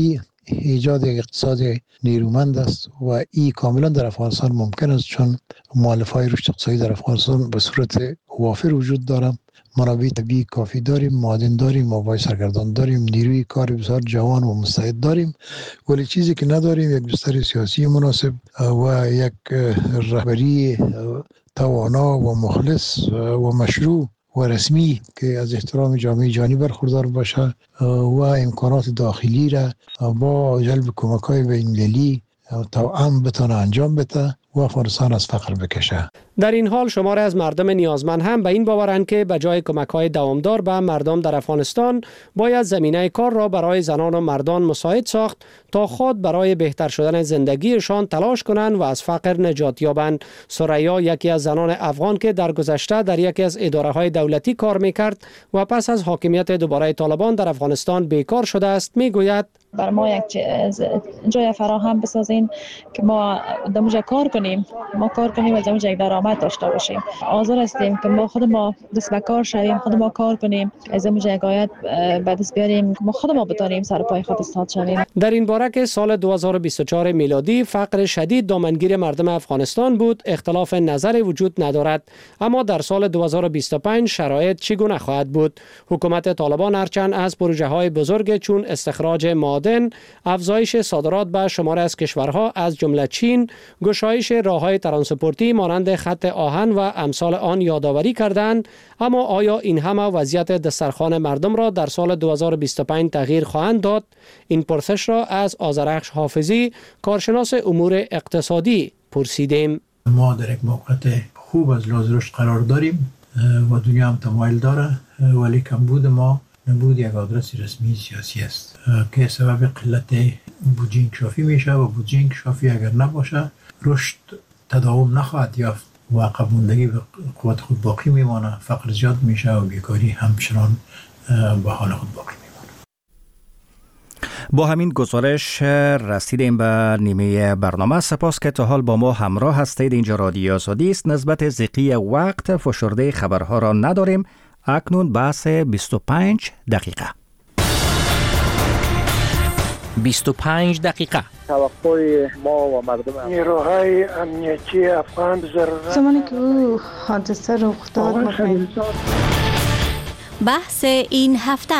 ایجاد یک اقتصاد نیرومند است و این کاملا در افغانستان ممکن است، چون مؤلفه‌های رشد اقتصادی در افغانستان به صورت وافر وجود دارد. منابع طبیعی کافی داریم، معادن داریم، مواد سرگردان داریم، نیروی کار بسیار جوان و مستعد داریم، ولی چیزی که نداریم یک بستر سیاسی مناسب و یک رهبری توانا و مخلص و مشروع و رسمی که از احترام جامعه جهانی برخوردار باشه و امکانات داخلی را با جلب کمک‌های بین‌المللی توأم بتونه انجام بده و افغانستان از فقر بکشه. در این حال شماری از مردم نیازمند هم به این باورند که به جای کمک‌های دوامدار به مردم در افغانستان باید زمینه کار را برای زنان و مردان مساعد ساخت تا خود برای بهتر شدن زندگیشان تلاش کنند و از فقر نجات یابند. ثریا یکی از زنان افغان که در گذشته در یکی از اداره‌های دولتی کار می‌کرد و پس از حاکمیت دوباره طالبان در افغانستان بیکار شده است میگوید بر ما یک جای فراهم بسازین که ما دموجه کار کنیم، ما کار کنیم و دموجه یک درآمد داشته باشیم. حاضر هستیم که ما خود ما دست به کار شویم، خود ما کار کنیم، از دموجه یک آیت به دست بیاریم که ما خود ما بتونیم سر پای خود استاد شویم. در این باره که سال 2024 میلادی فقر شدید دامنگیر مردم افغانستان بود، اختلاف نظر وجود ندارد. اما در سال 2025 شرایط چگونه خواهد بود؟ حکومت طالبان هرچند از پروژه‌های بزرگ چون استخراج معادن، افزایش صادرات به شمار از کشورها از جمله چین، گشایش راه‌های ترانسپورتی مانند خط آهن و امثال آن یادآوری کردند، اما آیا این همه وضعیت دسترخوان مردم را در سال 2025 تغییر خواهند داد؟ این پرسش را از آذرخش حافظی، کارشناس امور اقتصادی پرسیدیم. ما در یک موقعیت خوب از لحاظ رشد قرار داریم و دنیا هم تمایل داره، ولی کمبود ما نبود یک آدرس رسمی سیاسی است که سبب قلت بودجه انکشافی میشه و بودجه انکشافی اگر نباشه رشد تداوم نخواهد یافت و عقب ماندگی به قوت خود باقی میمانه، فقر زیاد میشه و بیکاری همچنان به حال خود باقی میمانه. با همین گزارش رسیدیم به نیمه برنامه. سپاس که تا حال با ما همراه هستید. اینجا رادیو آزادی است. نسبت ذیقی وقت فشرده خبرها را نداریم. اکنون بحث 25 دقیقه. 25 دقیقه. توقع ما و مردم نیروهای امنیتی افغان ضرورت زمانی که او حادثه رخ داد بحث این هفته.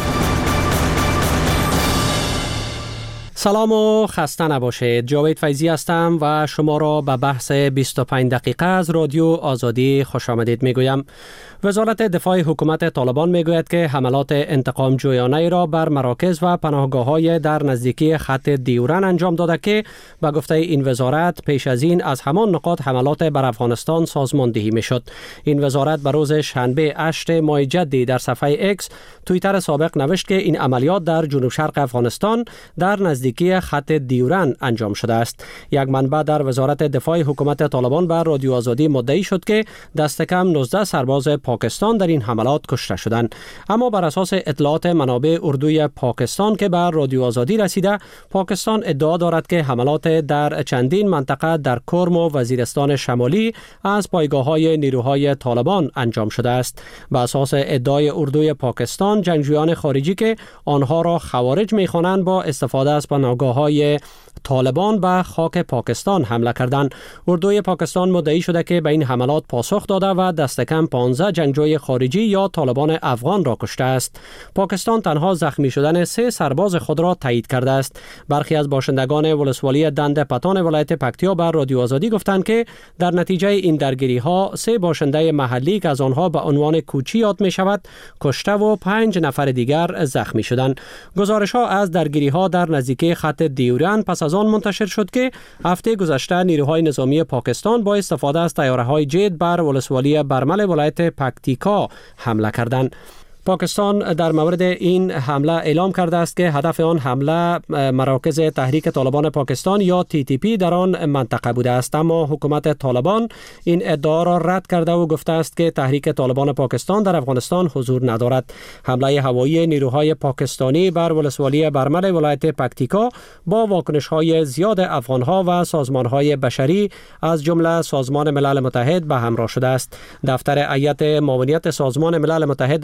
سلام و خسته نباشید. جاوید فیضی هستم و شما را به بحث 25 دقیقه از رادیو آزادی خوش آمدید میگویم. وزارت دفاع حکومت طالبان میگوید که حملات انتقام جویانه را بر مراکز و پناهگاه‌های در نزدیکی خط دیورن انجام داده که به گفته این وزارت پیش از این از همان نقاط حملات بر افغانستان سازماندهی میشد. این وزارت به روز شنبه 8 ماه جدی در صفحه اکس توییتر سابق نوشت که این عملیات در جنوب شرق افغانستان در نزدیکی خط دیورن انجام شده است. یک منبع در وزارت دفاع حکومت طالبان بر رادیو آزادی مدعی شد که دست کم 19 سرباز پاکستان در این حملات کشته شدند. اما بر اساس اطلاعات منابع اردوی پاکستان که بر رادیو آزادی رسیده، پاکستان ادعا دارد که حملات در چندین منطقه در کرم و وزیرستان شمالی از پایگاه‌های نیروهای طالبان انجام شده است. بر اساس ادعای اردوی پاکستان، جنگجویان خارجی که آنها را خوارج می‌خوانند با استفاده از پناهگاه‌های طالبان به خاک پاکستان حمله کردند. اردوی پاکستان مدعی شده که به این حملات پاسخ داده و دست کم 15 جنگجوی خارجی یا طالبان افغان را کشته است. پاکستان تنها زخمی شدن 3 سرباز خود را تایید کرده است. برخی از باشندگان ولسوالی دند پتان ولایت پکتیا بر رادیو آزادی گفتند که در نتیجه این درگیری‌ها 3 باشنده محلی که از آنها به عنوان کوچی یاد می‌شود کشته و 5 نفر دیگر زخمی شدند. گزارش‌ها از درگیری‌ها در نزدیکی خط دیورن پس از آن منتشر شد که هفته گذشته نیروهای نظامی پاکستان با استفاده از طیاره‌های جت بر ولسوالی برمل ولایت پکتیکا حمله کردند. پاکستان در مورد این حمله اعلام کرده است که هدف آن حمله مراکز تحریک طالبان پاکستان یا TTP در آن منطقه بوده است، اما حکومت طالبان این ادعا را رد کرده و گفته است که تحریک طالبان پاکستان در افغانستان حضور ندارد. حمله هوایی نیروهای پاکستانی بر ولسوالی برمل ولایت پکتیکا با واکنش‌های زیاد افغان‌ها و سازمان‌های بشری از جمله سازمان ملل متحد به همراه شده است. دفتر هیئت معاونیت سازمان ملل متحد در افغانستان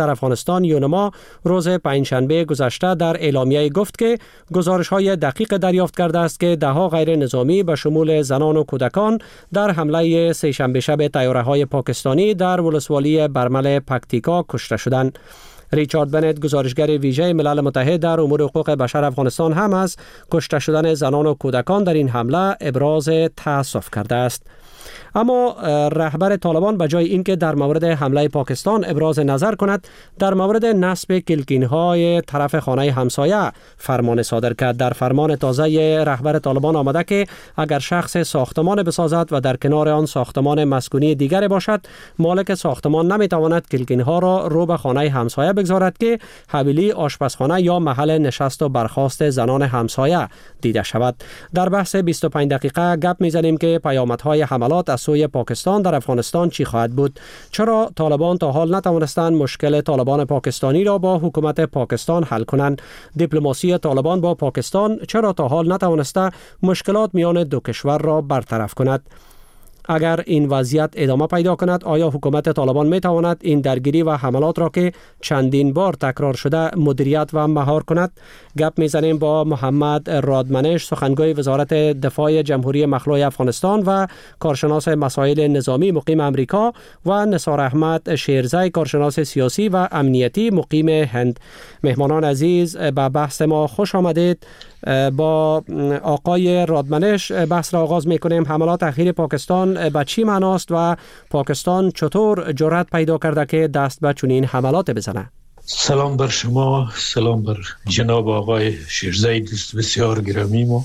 افغانستان یونما روز پنجشنبه گذشته در اعلامیه گفت که گزارش‌های دقیق دریافت کرده است که ده‌ها غیر نظامی به شمول زنان و کودکان در حمله سه‌شنبه شب طیاره‌های پاکستانی در ولسوالی برمل پکتیکا کشته شدند. ریچارد بنت گزارشگر ویژه ملل متحد در امور حقوق بشر افغانستان هم از کشته شدن زنان و کودکان در این حمله ابراز تأسف کرده است. اما رهبر طالبان به جای اینکه در مورد حمله پاکستان ابراز نظر کند، در مورد نصب کلکین‌های طرف خانه همسایه فرمان صادر کرد. در فرمان تازه رهبر طالبان آمده که اگر شخص ساختمان بسازد و در کنار آن ساختمان مسکونی دیگر باشد، مالک ساختمان نمیتواند کلکین‌ها را رو به خانه همسایه بگذارد که حویلی، آشپزخانه یا محل نشست و برخاست زنان همسایه دیده شود. در بحث 25 دقیقه گپ میزنیم که پیامدهای حملات از سوی پاکستان در افغانستان چی خواهد بود؟ چرا طالبان تا حال نتوانستند مشکل طالبان پاکستانی را با حکومت پاکستان حل کنند؟ دیپلماسی طالبان با پاکستان چرا تا حال نتوانسته مشکلات میان دو کشور را برطرف کند؟ اگر این وضعیت ادامه پیدا کند، آیا حکومت طالبان می تواند این درگیری و حملات را که چندین بار تکرار شده مدیریت و مهار کند؟ گپ میزنیم با محمد رادمنش، سخنگوی وزارت دفاع جمهوری مخلوع افغانستان و کارشناس مسائل نظامی مقیم امریکا، و نثار احمد شیرزی، کارشناس سیاسی و امنیتی مقیم هند. مهمانان عزیز، به بحث ما خوش آمدید. با آقای رادمنش بحث را آغاز میکنیم. حملات اخیر پاکستان به چی معناست و پاکستان چطور جرأت پیدا کرده که دست به چنین حملات بزنه؟ سلام بر شما، سلام بر جناب آقای شیرزی، دوست بسیار گرامی ما.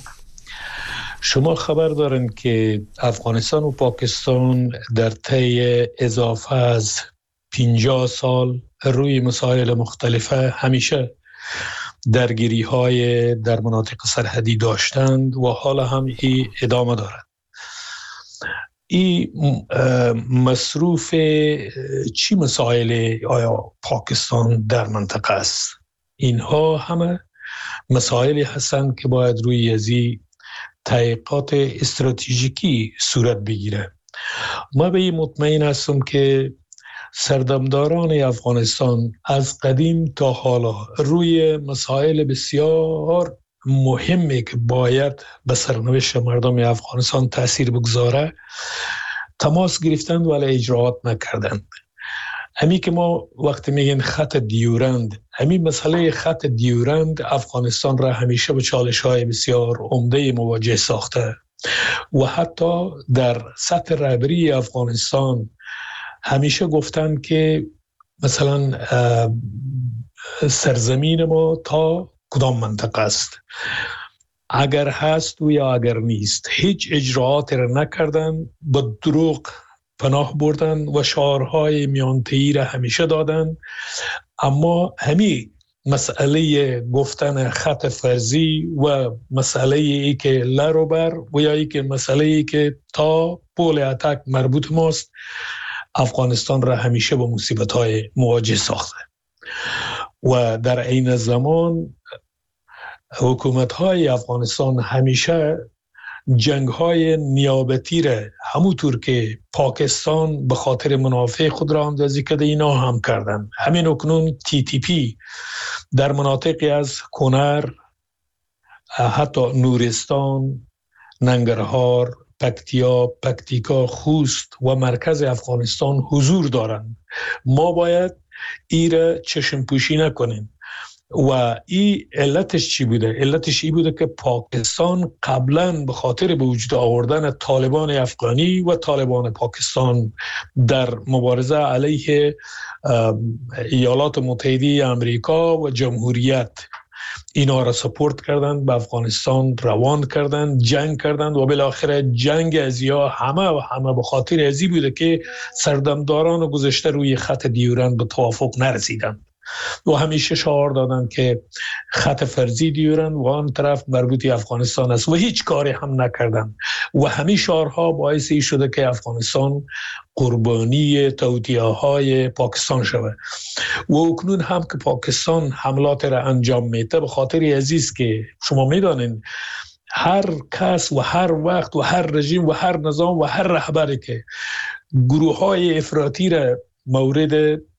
شما خبر دارین که افغانستان و پاکستان در طی اضافه از 50 سال روی مسائل مختلفه همیشه درگیری های در مناطق سرحدی داشتند و حالا هم ای ادامه دارد. این مصروف چی مسائل آیا پاکستان در منطقه است؟ اینها همه مسائلی هستند که باید روی ازی تحقیقات استراتژیکی صورت بگیره. ما به این مطمئن هستم که سردمداران افغانستان از قدیم تا حالا روی مسائل بسیار مهمی که باید به سرنوشت مردم افغانستان تأثیر بگذاره تماس گرفتند ولی اجراات نکردند. همین که ما وقتی میگن خط دیورند، همین مسئله خط دیورند افغانستان را همیشه به چالش‌های بسیار عمده مواجه ساخته و حتی در سطح رهبری افغانستان همیشه گفتن که مثلا سرزمین ما تا کدام منطقه است، اگر هست و یا اگر نیست. هیچ اجراعات را نکردن، با دروغ پناه بردن و شعارهای میانتهی را همیشه دادن. اما همین مسئله گفتن خط فرضی و مسئله ای که لروبر و یا ای که مسئله ای که تا پول اتک مربوط ماست، افغانستان را همیشه با مصیبت‌های مواجه ساخته و در عین زمان حکومت‌های افغانستان همیشه جنگ‌های نیابتی را همونطور که پاکستان به خاطر منافع خود را اندازی کرده اینا هم کردن. همین اکنون TTP در مناطقی از کنر، حتی نورستان، ننگرهار، پکتیکا، خوست و مرکز افغانستان حضور دارند. ما باید ایره چشم پوشی نکنیم. و این علتش چی بوده؟ علتش این بوده که پاکستان قبلا به خاطر به وجود آوردن طالبان افغانی و طالبان پاکستان در مبارزه علیه ایالات متحده امریکا و جمهوریت اینا را سپورت کردند، به افغانستان روان کردند، جنگ کردند و بالاخره جنگ ازیا همه به خاطر ازی بوده که سردمداران گذشته روی خط دیورند به توافق نرسیدند و همیشه شعار دادند که خط فرضی دیورند و آن طرف مربوطی افغانستان است و هیچ کاری هم نکردند و همین شعارها باعث شده که افغانستان قربانی توطئه‌های پاکستان شود و اکنون هم که پاکستان حملات را انجام میده به خاطر عزیز که شما میدانید هر کس و هر وقت و هر رژیم و هر نظام و هر رهبری که گروه‌های افراطی را مورد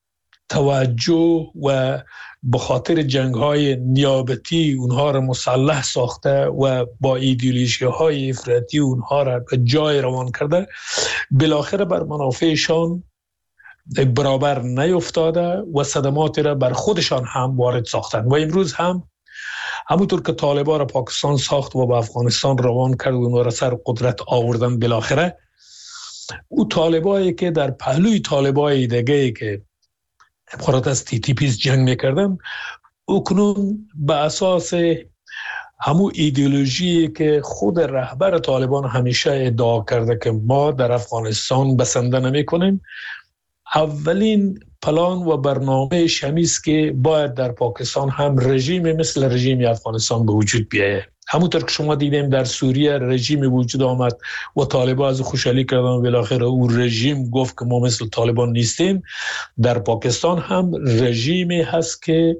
توجه و به خاطر جنگ‌های نیابتی اونها را مسلح ساخته و با ایدئولوژی‌های افراطی اونها را به جای روان کرده، بالاخره بر منافعشان برابر نیفتاده و صدماتی را بر خودشان هم وارد ساختند. و امروز هم همونطور که طالبان را پاکستان ساخت و به افغانستان روان کرد و اونها را سر قدرت آوردن، بالاخره او طالبایی که در پهلوی طالبای دیگه‌ای که عبارت از TTP جنگ میکردن، اکنون به اساس همون ایدئولوژی که خود رهبر طالبان همیشه ادعا کرده که ما در افغانستان بسنده نمی کنیم، اولین پلان و برنامه شمیست که باید در پاکستان هم رژیم مثل رژیم افغانستان به وجود بیاید. همونطور که شما دیدیم در سوریه رژیم وجود آمد و طالبان از خوشحالی کردن و بالاخره او رژیم گفت که ما مثل طالبان نیستیم. در پاکستان هم رژیمی هست که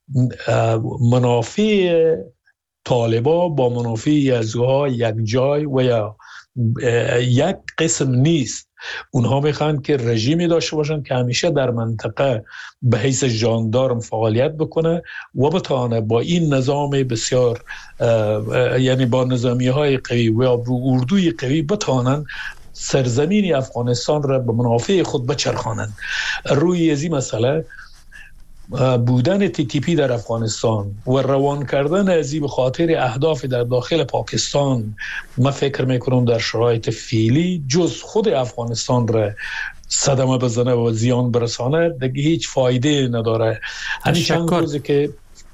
منافع طالبان با منافع یزدها یک جای و یا یک قسم نیست. اونها میخوان که رژیمی داشته باشن که همیشه در منطقه به حیث ژاندارم فعالیت بکنه و بتونه با این نظام بسیار یعنی با نظامی های قوی و اردوی قوی بتونن سرزمین افغانستان را به منافع خود بچرخانند. روی از این مسئله بودن TTP در افغانستان و روان کردن ازی به خاطر اهداف در داخل پاکستان، من فکر میکنم در شرایط فعلی جز خود افغانستان را صدمه بزنه و زیان برسانه دیگه هیچ فایده نداره. همین چند روزی که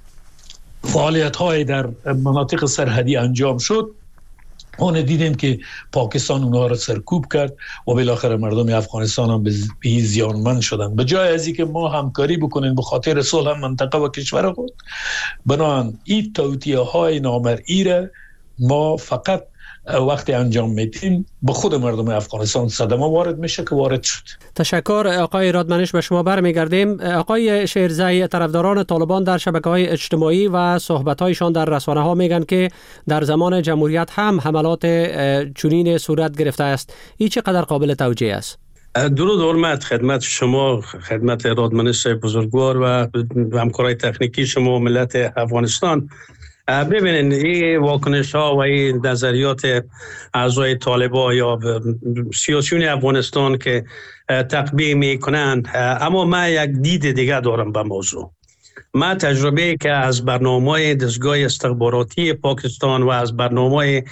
فعالیت های در مناطق سرحدی انجام شد، اون دیدیم که پاکستان اونها را سرکوب کرد و بالاخره مردم افغانستان هم به زیانمند شدند. به جای از اینکه ما همکاری بکنیم به خاطر صلح منطقه و کشور خود، بنابراین این توطئه های نامرئی را ما فقط وقتی انجام میدیم به خود مردم افغانستان صدمه وارد میشه که وارد شد. تشکر آقای رادمنش. به شما برمیگردیم. آقای شیرزی، طرفداران طالبان در شبکه‌های اجتماعی و صحبت‌هایشان در رسانه‌ها میگن که در زمان جمهوریت هم حملات چنین صورت گرفته است. این چقدر قابل توجیه است؟ درود حرمت خدمت شما، خدمت رادمنش بزرگوار و همکارای تکنیکی شما و ملت افغانستان. ببینید این واکنش ها و این نظریات اعضای طالبان یا سیاسیون افغانستان که تقبیح می کنند، اما من یک دید دیگه دارم به موضوع. من تجربه که از برنامه دستگاه استخباراتی پاکستان و از برنامه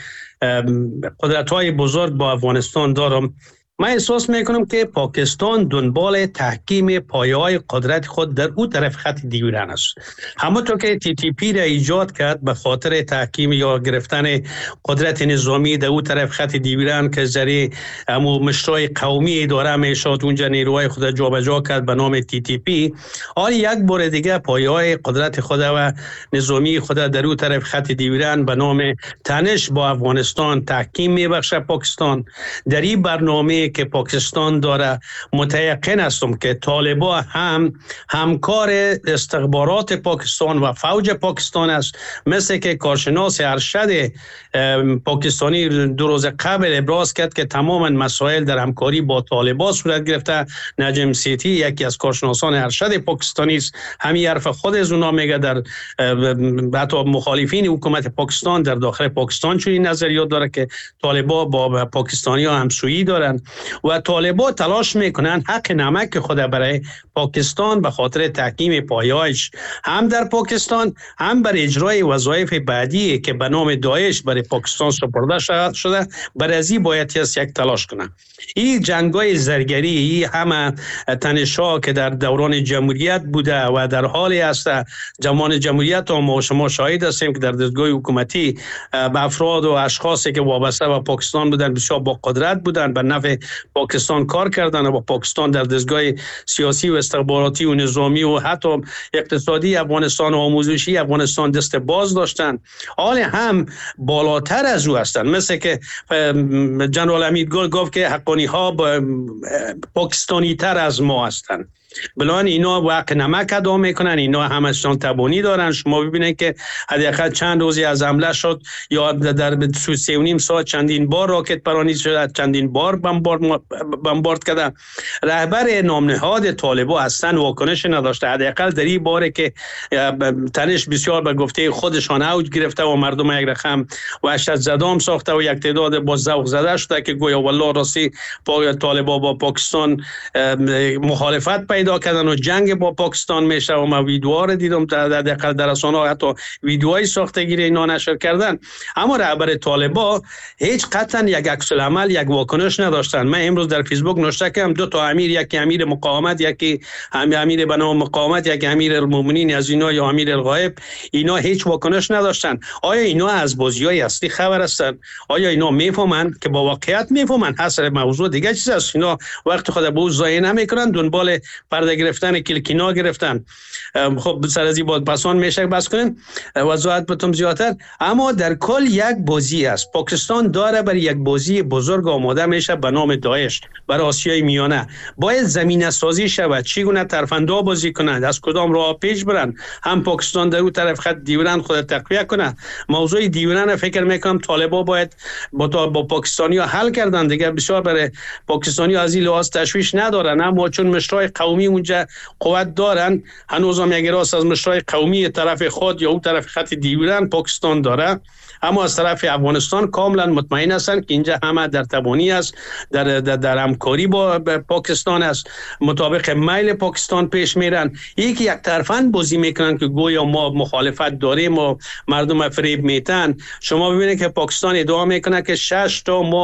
قدرت های بزرگ با افغانستان دارم، من احساس میکنم که پاکستان دنبال تحکیم پایه‌های قدرت خود در او طرف خط دیگران است. همونطور که TTP را ایجاد کرد به خاطر تحکیم یا گرفتن قدرت نظامی در او طرف خط دیگران که ذریعه همو مشرای قومی اداره میشد اونجا نیروهای خود جابجا کرد به نام TTP، حالا یک بار دیگه پایه‌های قدرت خود و نظامی خود در او طرف خط دیگران به نام تنش با افغانستان تحکیم میبخشه پاکستان. در این برنامه که پاکستان داره متیقن هستم که طالبان هم همکار استخبارات پاکستان و فوج پاکستان است، مثل که کارشناس ارشد پاکستانی 2 روز قبل ابراز کرد که تماما مسائل در همکاری با طالبان صورت گرفته. نجم سیتی یکی از کارشناسان ارشد پاکستانی است، همین حرف خود از اونا میگه. در حتی مخالفین حکومت پاکستان در داخل پاکستان چنین نظریات داره که طالبان با پاکستانی ها همسویی دارن و طالبان تلاش میکنن حق نمک خود برای پاکستان به خاطر تحکیم پایه‌اش هم در پاکستان هم بر اجرای وظایف بعدی که به نام داعش برای پاکستان سپرده شده بر ازی باید یک تلاش کنه. این جنگ‌های زرگری، این همه تنش‌ها که در دوران جمهوریت بوده و در حالی است زمان جمهوریت ما شما شاهد هستیم که در دستگاه حکومتی به افراد و اشخاصی که وابسته به پاکستان بودن بسیار با قدرت بودن، به نفع پاکستان کار کردن و با پاکستان در دستگاه سیاسی و استخباراتی و نظامی و حتی اقتصادی افغانستان و آموزشی افغانستان دست باز داشتن. حال هم بالاتر از او هستند، مثل که جنرال امیدگل گفت که حقانی ها پاکستانی تر از ما هستند. بلان اینا وقت نمک ادا میکنن، اینا همشان تبانی دارن. شما ببینید که حداقل چند روزی از حمله شد یا در 3.5 ساعت چندین بار راکت پرانی شد، چندین بار بمبارد کرده. رهبر نامنهاد طالبان اصلا واکنش نداشته. حداقل در این باره که تنش بسیار به گفته خودشان اوج گرفته و مردم یک رقم وحشت زدام ساخته و یک تعداد با ذوق زده شده که گویا والله راستی طالبان با پاکستان مخالفت پیدا کردن و جنگ با پاکستان میشه. و من ویدیوها رو دیدم در رسانه‌ها، حتی ویدیوهای ساختگی اینا نشر کردن. اما رهبر طالبان هیچ قطعا یک عکس العمل، یک واکنش نداشتن. من امروز در فیسبوک نوشته کردم 2 تا امیر، یکی امیر مقاومت، یکی امیر به نام مقاومت، یکی امیر المومنین از اینا یا امیر الغایب، اینا هیچ واکنش نداشتن. آیا اینا از بازی‌های اصلی خبر هستن؟ آیا اینا میفهمن که با واقعیت میفهمن؟ اصل موضوع دیگه چیز است. اینا وقت خود به ضایع نمیکنن، دنبال پرده گرفتن کلکینا گرفتن. خب سر از این بود پسان میشه بس کنین وضاحت بتم زیادتر. اما در کل یک بازی است. پاکستان داره برای یک بازی بزرگ آماده میشه به نام داعش برای آسیای میانه. باید زمینه سازی شود، چگونه ترفندا بازی کنند، از کدام راه پیش برند. هم پاکستان در اون طرف خط دیورند خود تقویه کنه. موضوع دیورند فکر میکنم طالبان باید با پاکستانی‌ها حل کردن دیگه. بسیار برای پاکستانی‌ها از این لحاظ تشویش ندارن، اما چون مشرای قومی اونجا قوت دارن، هنوز هم یک راست از مشرای قومی طرف خود یا اون طرف خط دیورند پاکستان داره. اما از طرف افغانستان کاملا مطمئن هستند که اینجا همه در تبانی است، در همکاری با پاکستان است، مطابق میل پاکستان پیش میرن. یک طرفاً بازی میکنن که گویا ما مخالفت داریم و مردم فریب میتن. شما ببینید که پاکستان ادعا میکنه که 6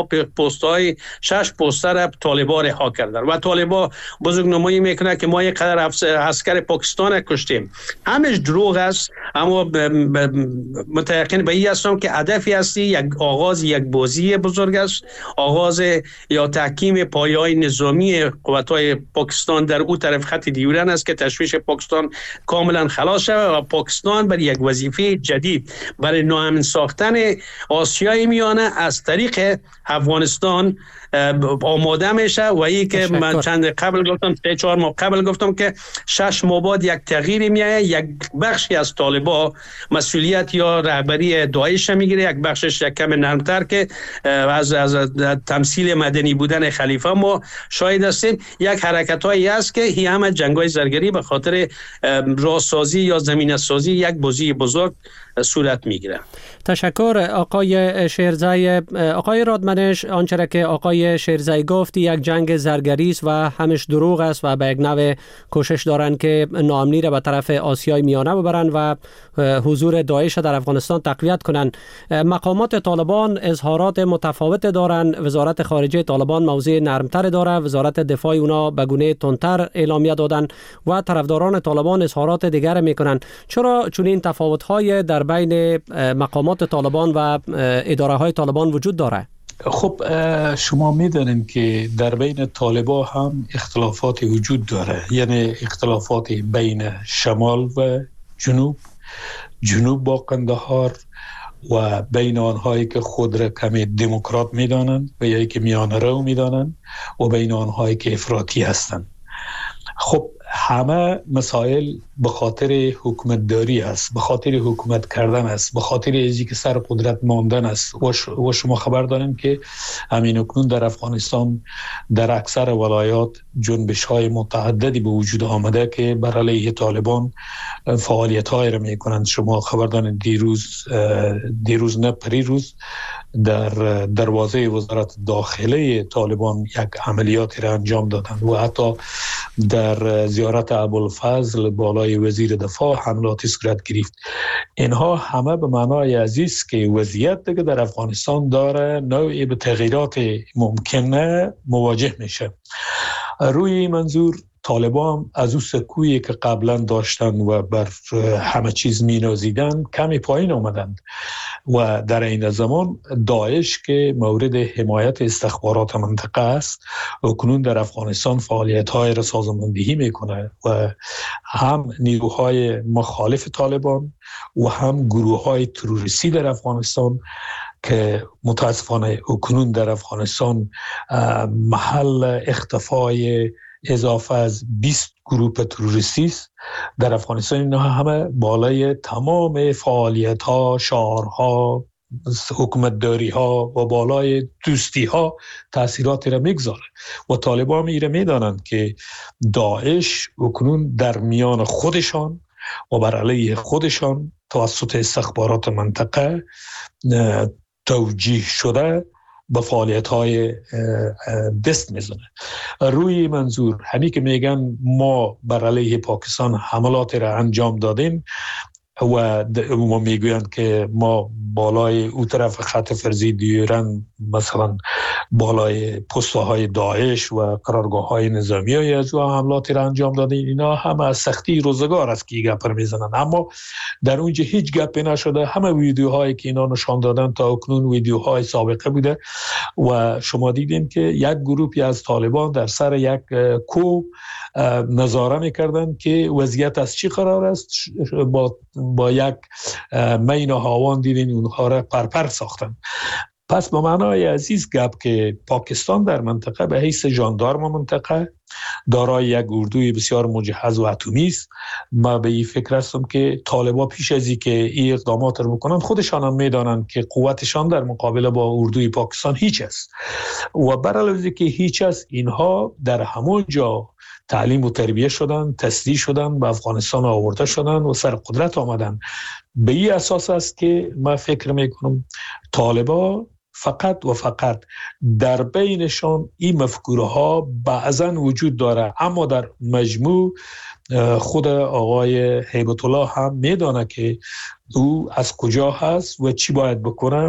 پوستر طالبان رها کردن و طالبان بزرگنمایی میکنه که ما یک قدر عسکر پاکستان کشتیم. همش دروغ است. اما متأکد به این هستم که هدفی هستی یک بازی بزرگ است، آغاز یا تحکیم پایه‌های نظامی قوت‌های پاکستان در اون طرف خط دیورند است که تشویش پاکستان کاملا خلاص شود و پاکستان برای یک وظیفه جدید برای ناامن ساختن آسیای میانه از طریق افغانستان آماده میشه. و این که من چند قبل گفتم 3-4 ماه قبل گفتم که 6 ماه بعد یک تغییر میاد، یک بخشی از طالبان مسئولیت یا رهبری داعش میگیره، یک بخشش یک کم نرمتر که از تمثیل مدنی بودن خلیفه ما شاهد هستیم. یک حرکتایی است که هی همه جنگ‌های زرگری به خاطر راهسازی یا زمینه سازی یک بازی بزرگ صورت میگیره. تشکر آقای شیرزای. آقای رادمنش، آنچه که آقای شیرزای گفت یک جنگ زرگری است و همش دروغ است و به یک نوع کوشش دارن که ناامنی را به طرف آسیای میانه ببرن و حضور داعش در افغانستان تقویت کنن. مقامات طالبان اظهارات متفاوت دارن. وزارت خارجه طالبان موضع نرمتر داره، وزارت دفاع اونا به گونه تندتر اعلامیه دادن و طرفداران طالبان اظهارات دیگر میکنن. چرا چنین تفاوت‌های در بین مقامات طالبان و اداره های طالبان وجود داره؟ خب شما میدانید که در بین طالبان هم اختلافات وجود داره، یعنی اختلافات بین شمال و جنوب با قندهار و بین آنهایی که خود را کمی دموکرات میدانند و یا که میانه رو میدانند و بین آنهایی که افراطی هستند. خب همه مسائل به خاطر حکومتداری است، به خاطر حکومت کردن است، به خاطر ازی که سر قدرت ماندن است. و شما خبر دارین که همین اکنون در افغانستان در اکثر ولایات جنبش های متعددی به وجود آمده که بر علیه طالبان فعالیت های را می کنند. شما خبر دارین دیروز نه پریروز در دروازه وزارت داخله طالبان یک عملیاتی را انجام دادند و حتی در زیارت ابوالفضل بالای وزیر دفاع حملاتی صورت گرفت. اینها همه به معنای عزیز که وضعیت دیگه در افغانستان داره نوعی به تغییرات ممکنه مواجه میشه. روی منظور طالبان از اون سکویی که قبلا داشتن و بر همه چیز مینازیدن کمی پایین آمدند و در این زمان داعش که مورد حمایت استخبارات منطقه است اکنون در افغانستان فعالیت‌های را سازماندهی میکنه و هم نیروهای مخالف طالبان و هم گروه‌های تروریستی در افغانستان که متاسفانه اکنون در افغانستان محل اختفای اضافه از 20 گروه تروریستی است در افغانستان. اینا همه بالای تمام فعالیت ها، شعارها، حکومتداری ها و بالای دوستی ها تاثیراتی را میگذاره و طالبان میره میدانند که داعش اکنون در میان خودشان و بر علیه خودشان توسط استخبارات منطقه توجیه شده به فعالیت‌های دست میزنه. روی منظور همین که میگن ما بر علیه پاکستان حملات را انجام دادیم و میگویند که ما بالای او طرف خط فرضی دیرن، مثلا بالای پست‌های داعش و قرارگاه‌های نظامی های از او حملاتی را انجام دادیم. اینا همه از سختی روزگار است که گپ را میزنن، اما در اونجا هیچ گپی نشده. همه ویدیوهایی که اینا نشان دادن تا اکنون ویدیوهای سابقه بوده و شما دیدین که یک گروهی از طالبان در سر یک کوه نظاره میکردن که وضعیت از چی قرار است. با یک مین هاوان دیدین اونها را پرپر ساختن. پس به معنای عزیز گپ که پاکستان در منطقه به حیث ژاندارم منطقه دارای یک اردوی بسیار مجهز و اتمی است. ما به این فکر هستم که طالبان پیش از این که این اقدامات رو بکنن خودشان هم میدانند که قوتشان در مقابله با اردوی پاکستان هیچ است و بر علاوه که هیچ است، اینها در همون جا تعلیم و تربیه شدن، تسلیح شدن، به افغانستان آورده شدن و سر قدرت آمدن. به این اساس است که من فکر میکنم طالبان فقط و فقط در بینشان این مفکوره ها بعضا وجود داره، اما در مجموع خود آقای هیبت الله هم میدانه که او از کجا هست و چی باید بکنه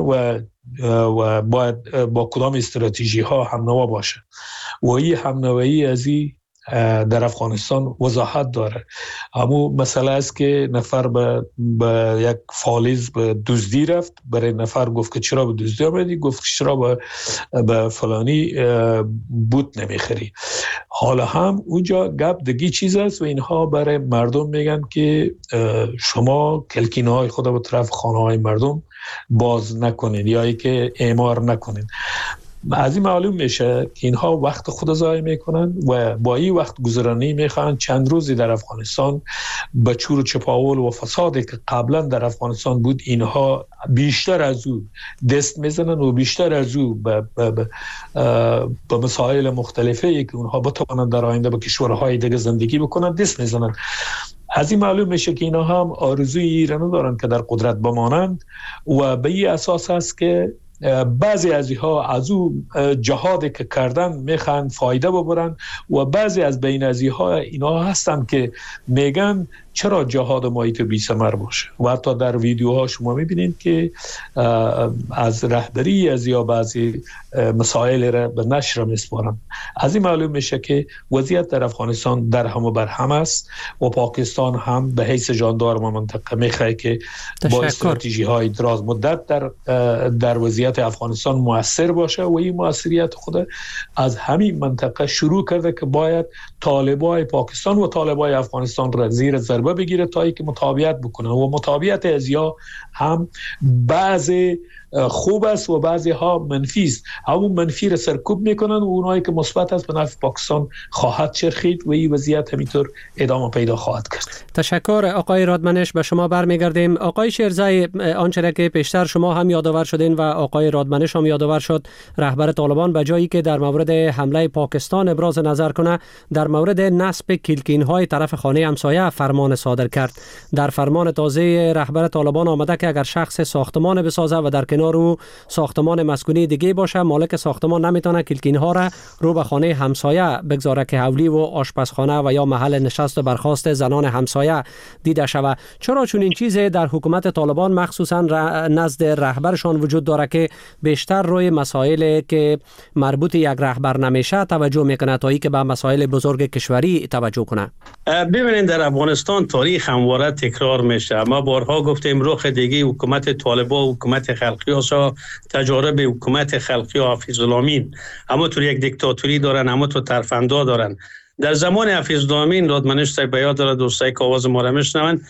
و باید با کدام استراتژی ها همنوا باشه و این همنوایی از این در افغانستان وضاحت داره. اما مسئله است که نفر به یک فالیز به دزدی رفت، برای نفر گفت که چرا به دزدی آمدی، گفت چرا به فلانی بوت نمیخری. حالا هم اونجا گپ دگی چیز است و اینها برای مردم میگن که شما کلکینه های خدا به طرف خانه های مردم باز نکنید یا ای که اعمار نکنید. از این معلوم میشه که اینها وقت خود ضایع میکنن و با این وقت گذرانی میخوان چند روزی در افغانستان به چور و چپاول و فسادی که قبلا در افغانستان بود اینها بیشتر از او دست میزنن و بیشتر از او به مسائل مختلفه که اونها بتوانند در آینده به کشورهای دیگه زندگی بکنن دست میزنن. از این معلوم میشه که اینا هم آرزوی ایران دارن که در قدرت بمانند و به این اساس است که بعضی از اینها از او جهادی که کردن میخوان فایده ببرن و بعضی از بین از اینها هستن که میگن چرا جهاد ما ایت بی ثمر باشه و حتی در ویدیوها شما میبینید که از رهبری از یا بعضی مسائل را به نشر میسپارن. از این معلوم میشه که وضعیت در افغانستان در هم و بر هم است و پاکستان هم به حیث ژاندارم منطقه میخواد که با استراتژی های دراز مدت در وضعیت افغانستان مؤثر باشه و این مؤثریت خود از همین منطقه شروع کرده که باید طالبای پاکستان و طالبای افغانستان را زیر ضربه بگیره تا اینکه مطابقت بکنه و مطابقت ازیا هم بعضی خوب است و بعضی ها منفی است. همون منفی را سرکوب میکنن و اونایی که مثبت است به نفع پاکستان خواهد چرخید و این وضعیت همینطور ادامه پیدا خواهد کرد. تشکر آقای رادمنش. به شما برمیگردیم. آقای شیرزای، آنچه که پیشتر شما هم یادآور شدین و آقای رادمنش هم یادآور شد، رهبر طالبان به جایی که در مورد حمله پاکستان ابراز نظر کنه، در مورد نصب کلکین‌های طرف خانه همسایه فرمان صادر کرد. در فرمان تازه رهبر طالبان آمده که اگر شخص ساختمان بسازه و در کنار او ساختمان مسکونی دیگه باشه، مالک ساختمان نمیتونه کلکین‌ها را رو به خانه همسایه بگذاره که حولی و آشپزخانه و یا محل نشست و برخاست زنان همسایه دیده شود. چرا چون این چیز در حکومت طالبان مخصوصا نزد رهبرشان وجود داره که بیشتر روی مسائل که مربوط یک رهبر نمیشه توجه میکنه تا اینکه به مسائل بزرگ کشوری توجه کنه؟ ببینید در افغانستان تاریخ همواره تکرار میشه. ما بارها گفتیم رخ دیگه حکومت طالبان، حکومت خلقی ها تجارب حکومت خلقی ها حفیظ الامین اما تو یک دیکتاتوری دارن، اما تو ترفندا دارن. در زمان حفیظ الامین رادمنش بیاد داره، دوستای که آواز ما را میشنون،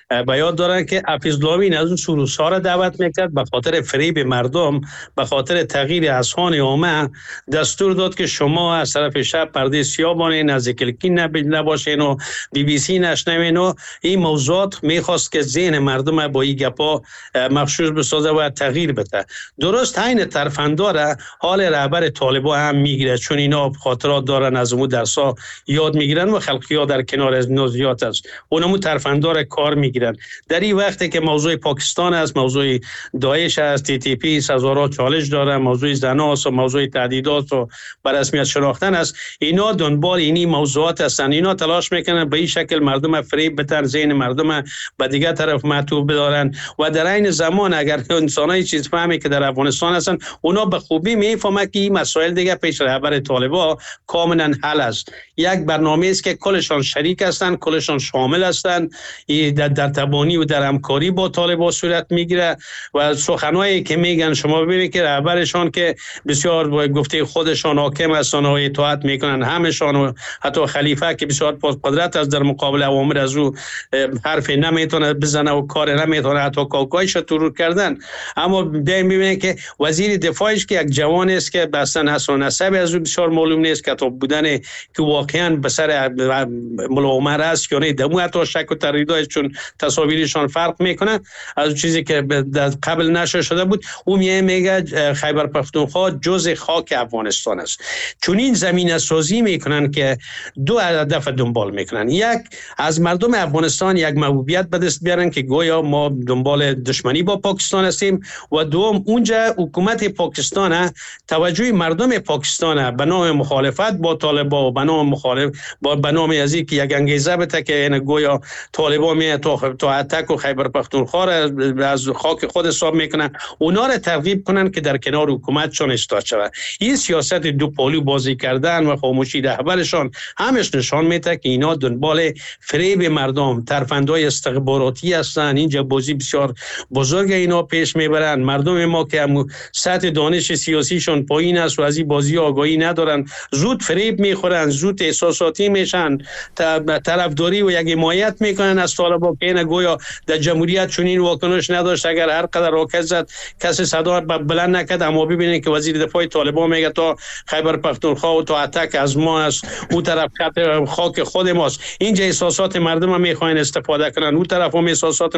به یاد دارن که حفیظ لاوین از اون سروس‌ها را دعوت میکرد به خاطر فریب مردم، به خاطر تغییر اذهان عامه دستور داد که شما از طرف شب پرده سیاه بانین، از کلکی نباشین و BBC نشنوین و این موضوعات میخواست که ذهن مردم با این گپا مغشوش بسازه و تغییر بده. درست این ترفندار حال رهبر طالبان هم میگیره، چون اینا خاطرات دارن از اون درسا یاد میگیرن و خلقیات در کنار از نوزیات است، اونمو ترفندار کار میگیرن. در این وقتی که موضوع پاکستان است، موضوع داعش است، TTP هزارها چالش داره، موضوع زناست و موضوع تهدیدات و بر رسمیت شناختن است، اینا دنبال اینی موضوعات هستن. اینا تلاش میکنن به این شکل مردم فریب بتن، ذهن مردم به دیگه طرف معطوف بدارن و در این زمان اگر انسانای چیز فهمی که در افغانستان هستن، اونا به خوبی میفهمن که این مسائل دیگه پیش رهبر طالبان کاملا حل است. یک برنامه است که کلشان شریک هستند، کلشان شامل هستند، در تبانی و در همکاری با طالبان صورت میگیره و سخنایی که میگن شما ببینید که رهبرشان که بسیار گفته خودشان حاکم هستند و اطاعت میکنن، همشان و حتی خلیفه که بسیار قدرت است در مقابل اوامر از او حرف نمیتونه بزنه و کار نمیتونه، حتی کاکایش ترور کردن. اما ببینید که وزیر دفاعش که یک جوان است که اصلا اصل و نسب از او بسیار معلوم نیست، که تو بودن که واقعا به سر ملا عمر است یا نه، دمو حتی شک و تردید، چون تصاویرشان فرق میکنه از چیزی که قبل نشر شده بود. او میگه خیبر پختونخوا جزء خاک افغانستان است. چون این زمینه سازی میکنن که دو هدف دنبال میکنن: یک، از مردم افغانستان یک محبوبیت به دست بیارن که گویا ما دنبال دشمنی با پاکستان هستیم، و دوم اونجا حکومت پاکستان توجه مردم پاکستان به نام مخالفت با طالبان و به نام از اینکه یک انگیزه بده که این گویا طالبان می تا اتک و خیبر پختونخوا را از خاک خود حساب میکنن، اونا را ترغیب کنن که در کنار حکومتشان استاد شود. این سیاست دو پالو بازی کردن و خاموشی رهبرشان همش نشان میده که اینا دنبال فریب مردم، ترفندهای استخباراتی هستن. اینجا بازی بسیار بزرگ اینا پیش میبرن. مردم ما که سطح دانش سیاسیشون پایین است و از این بازی آگاهی ندارن، زود فریب میخورن، زود احساساتی میشن، طرفداری و یک حمایت میکنن از طالبان که این گویا در جمهوریت چنین واکنش نداشت. اگر هر قدر راکت زد کسی صدا بلند نکرد. اما ببینید که وزیر دفاع طالبان میگه تا خیبر پختونخوا و تا اتک از ما است، اون طرف خاک خود ماست. اینجا احساسات مردم میخواین استفاده کنن، اون طرف هم احساسات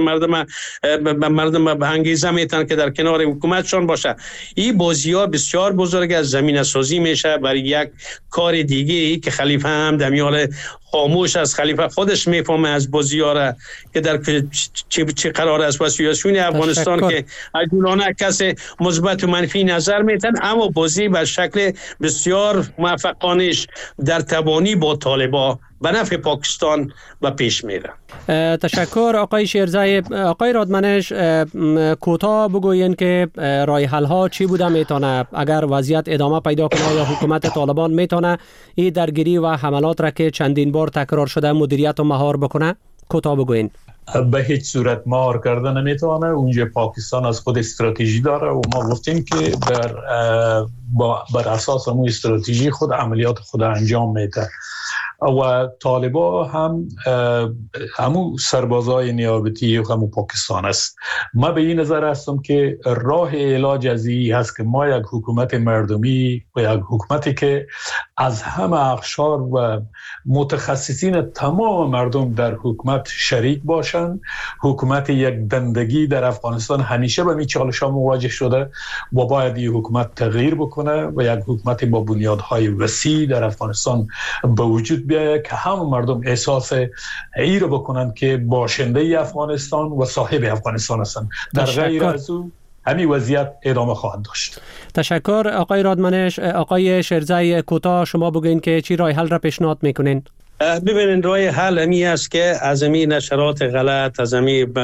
مردم به انگیزه میتن که در کنار حکومتشان باشه. این بازی ها بسیار بزرگ از زمینه سازی میشه برای یک کار دیگه ای که خلیفه هم دمیال خاموش از خلیفه خودش میفهمه از بازی ها را که در چه قرار است و سیاسیون افغانستان که عجولانه کسی مثبت و منفی نظر میتن، اما بازی به شکل بسیار موفقانش در تبانی با طالبان به نفع پاکستان و پیش میره. تشکر آقای شیرزای. آقای رادمنش، کوتاه بگوین که راه حل ها چی بوده میتونه اگر وضعیت ادامه پیدا کنه، یا حکومت طالبان میتونه این درگیری و حملات را که چندین بار تکرار شده مدیریت و مهار بکنه؟ کوتاه بگوین. به هیچ صورت مهار کردن نمیتونه. اونجا پاکستان از خود استراتژی داره و ما گفتیم که بر اساس همون استراتژی خود عملیات خود انجام میده و طالبان هم همون سربازای نیابتی همون پاکستان است. ما به این نظر هستم که راه علاج از این هست که ما یک حکومت مردمی و یک حکومتی که از همه اقشار و متخصصین تمام مردم در حکومت شریک باشند. حکومت یک دندگی در افغانستان همیشه به این چالش‌ها مواجه شده و باید این حکومت تغییر بکنه و یک حکومت با بنیادهای وسیع در افغانستان به وجود بیاید که همه مردم احساس ای رو بکنن که باشنده افغانستان و صاحب افغانستان هستند. در غیر از او همین وضعیت ادامه خواهد داشت. تشکر آقای رادمنش. آقای شیرزای، کوتاه شما بگوین که چی راه حل را پیشنهاد میکنین؟ ببینید راه حل همی است که از این نشرات غلط، از این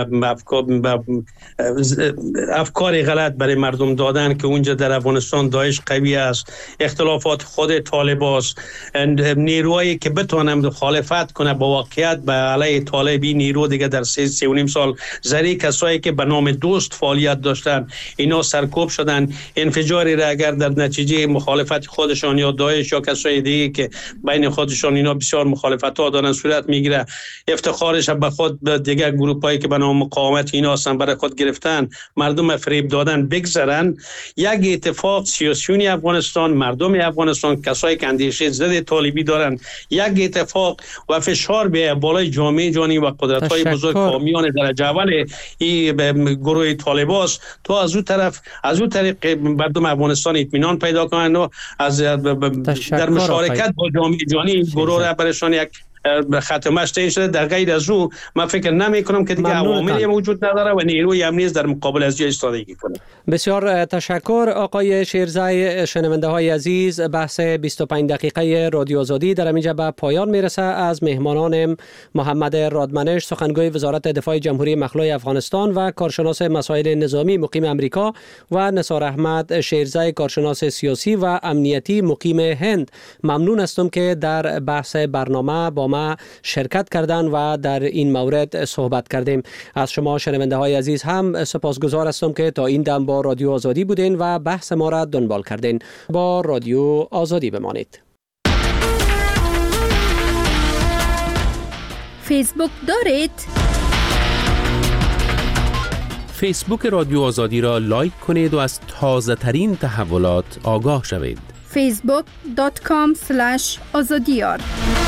افکار غلط برای مردم دادن که اونجا در افغانستان داعش قوی است، اختلافات خود طالبان است، نیروهایی که بتونن مخالفت کنه با واقعیت به علیه طالبی، نیرو دیگه در 3.5 سال زری کسایی که به نام دوست فعالیت داشتن اینا سرکوب شدن. انفجاری را اگر در نتیجه مخالفت خودشان یا داعش یا کسای دیگه که بین خودشان اینا بسیار مخالفت مخالفت‌ها دارن صورت میگیره، افتخارش به خود دیگه گروه‌هایی که به نام مقاومت اینا هستن برای خود گرفتن، مردم فریب دادن بگذرن. یک اتفاق سیاسیونی افغانستان، مردم افغانستان، کسایی که اندیشه ضد طالبی دارن، یک اتفاق و فشار به بالای جامعه جهانی و قدرت‌های بزرگ حامیان درجه اول این گروه طالباست تا از اون طریق مردم افغانستان اطمینان پیدا کنند و از در مشارکت با جامعه جهانی گروه را برشان یک ختمش تعیین شده. در غیر از او من فکر نمی کنم که دیگه عواملی وجود نداره و نیروی امنیت در مقابل از ایستادگی کنه. بسیار تشکر آقای شیرزای. شنونده های عزیز، بحث 25 دقیقه رادیو آزادی در اینجا به پایان میرسه. از مهمانان محمد رادمنش، سخنگوی وزارت دفاع جمهوری مخلوع افغانستان و کارشناس مسائل نظامی مقیم امریکا، و نثار احمد شیرزای، کارشناس سیاسی و امنیتی مقیم هند، ممنون هستم که در بحث برنامه با ما شرکت کردن و در این مورد صحبت کردیم. از شما شنونده های عزیز هم سپاسگزار هستم که تا این دم با رادیو آزادی بودین و بحث ما را دنبال کردین. با رادیو آزادی بمانید. فیسبوک دارید؟ فیسبوک رادیو آزادی را لایک کنید و از تازه ترین تحولات آگاه شوید. facebook.com/azadiyar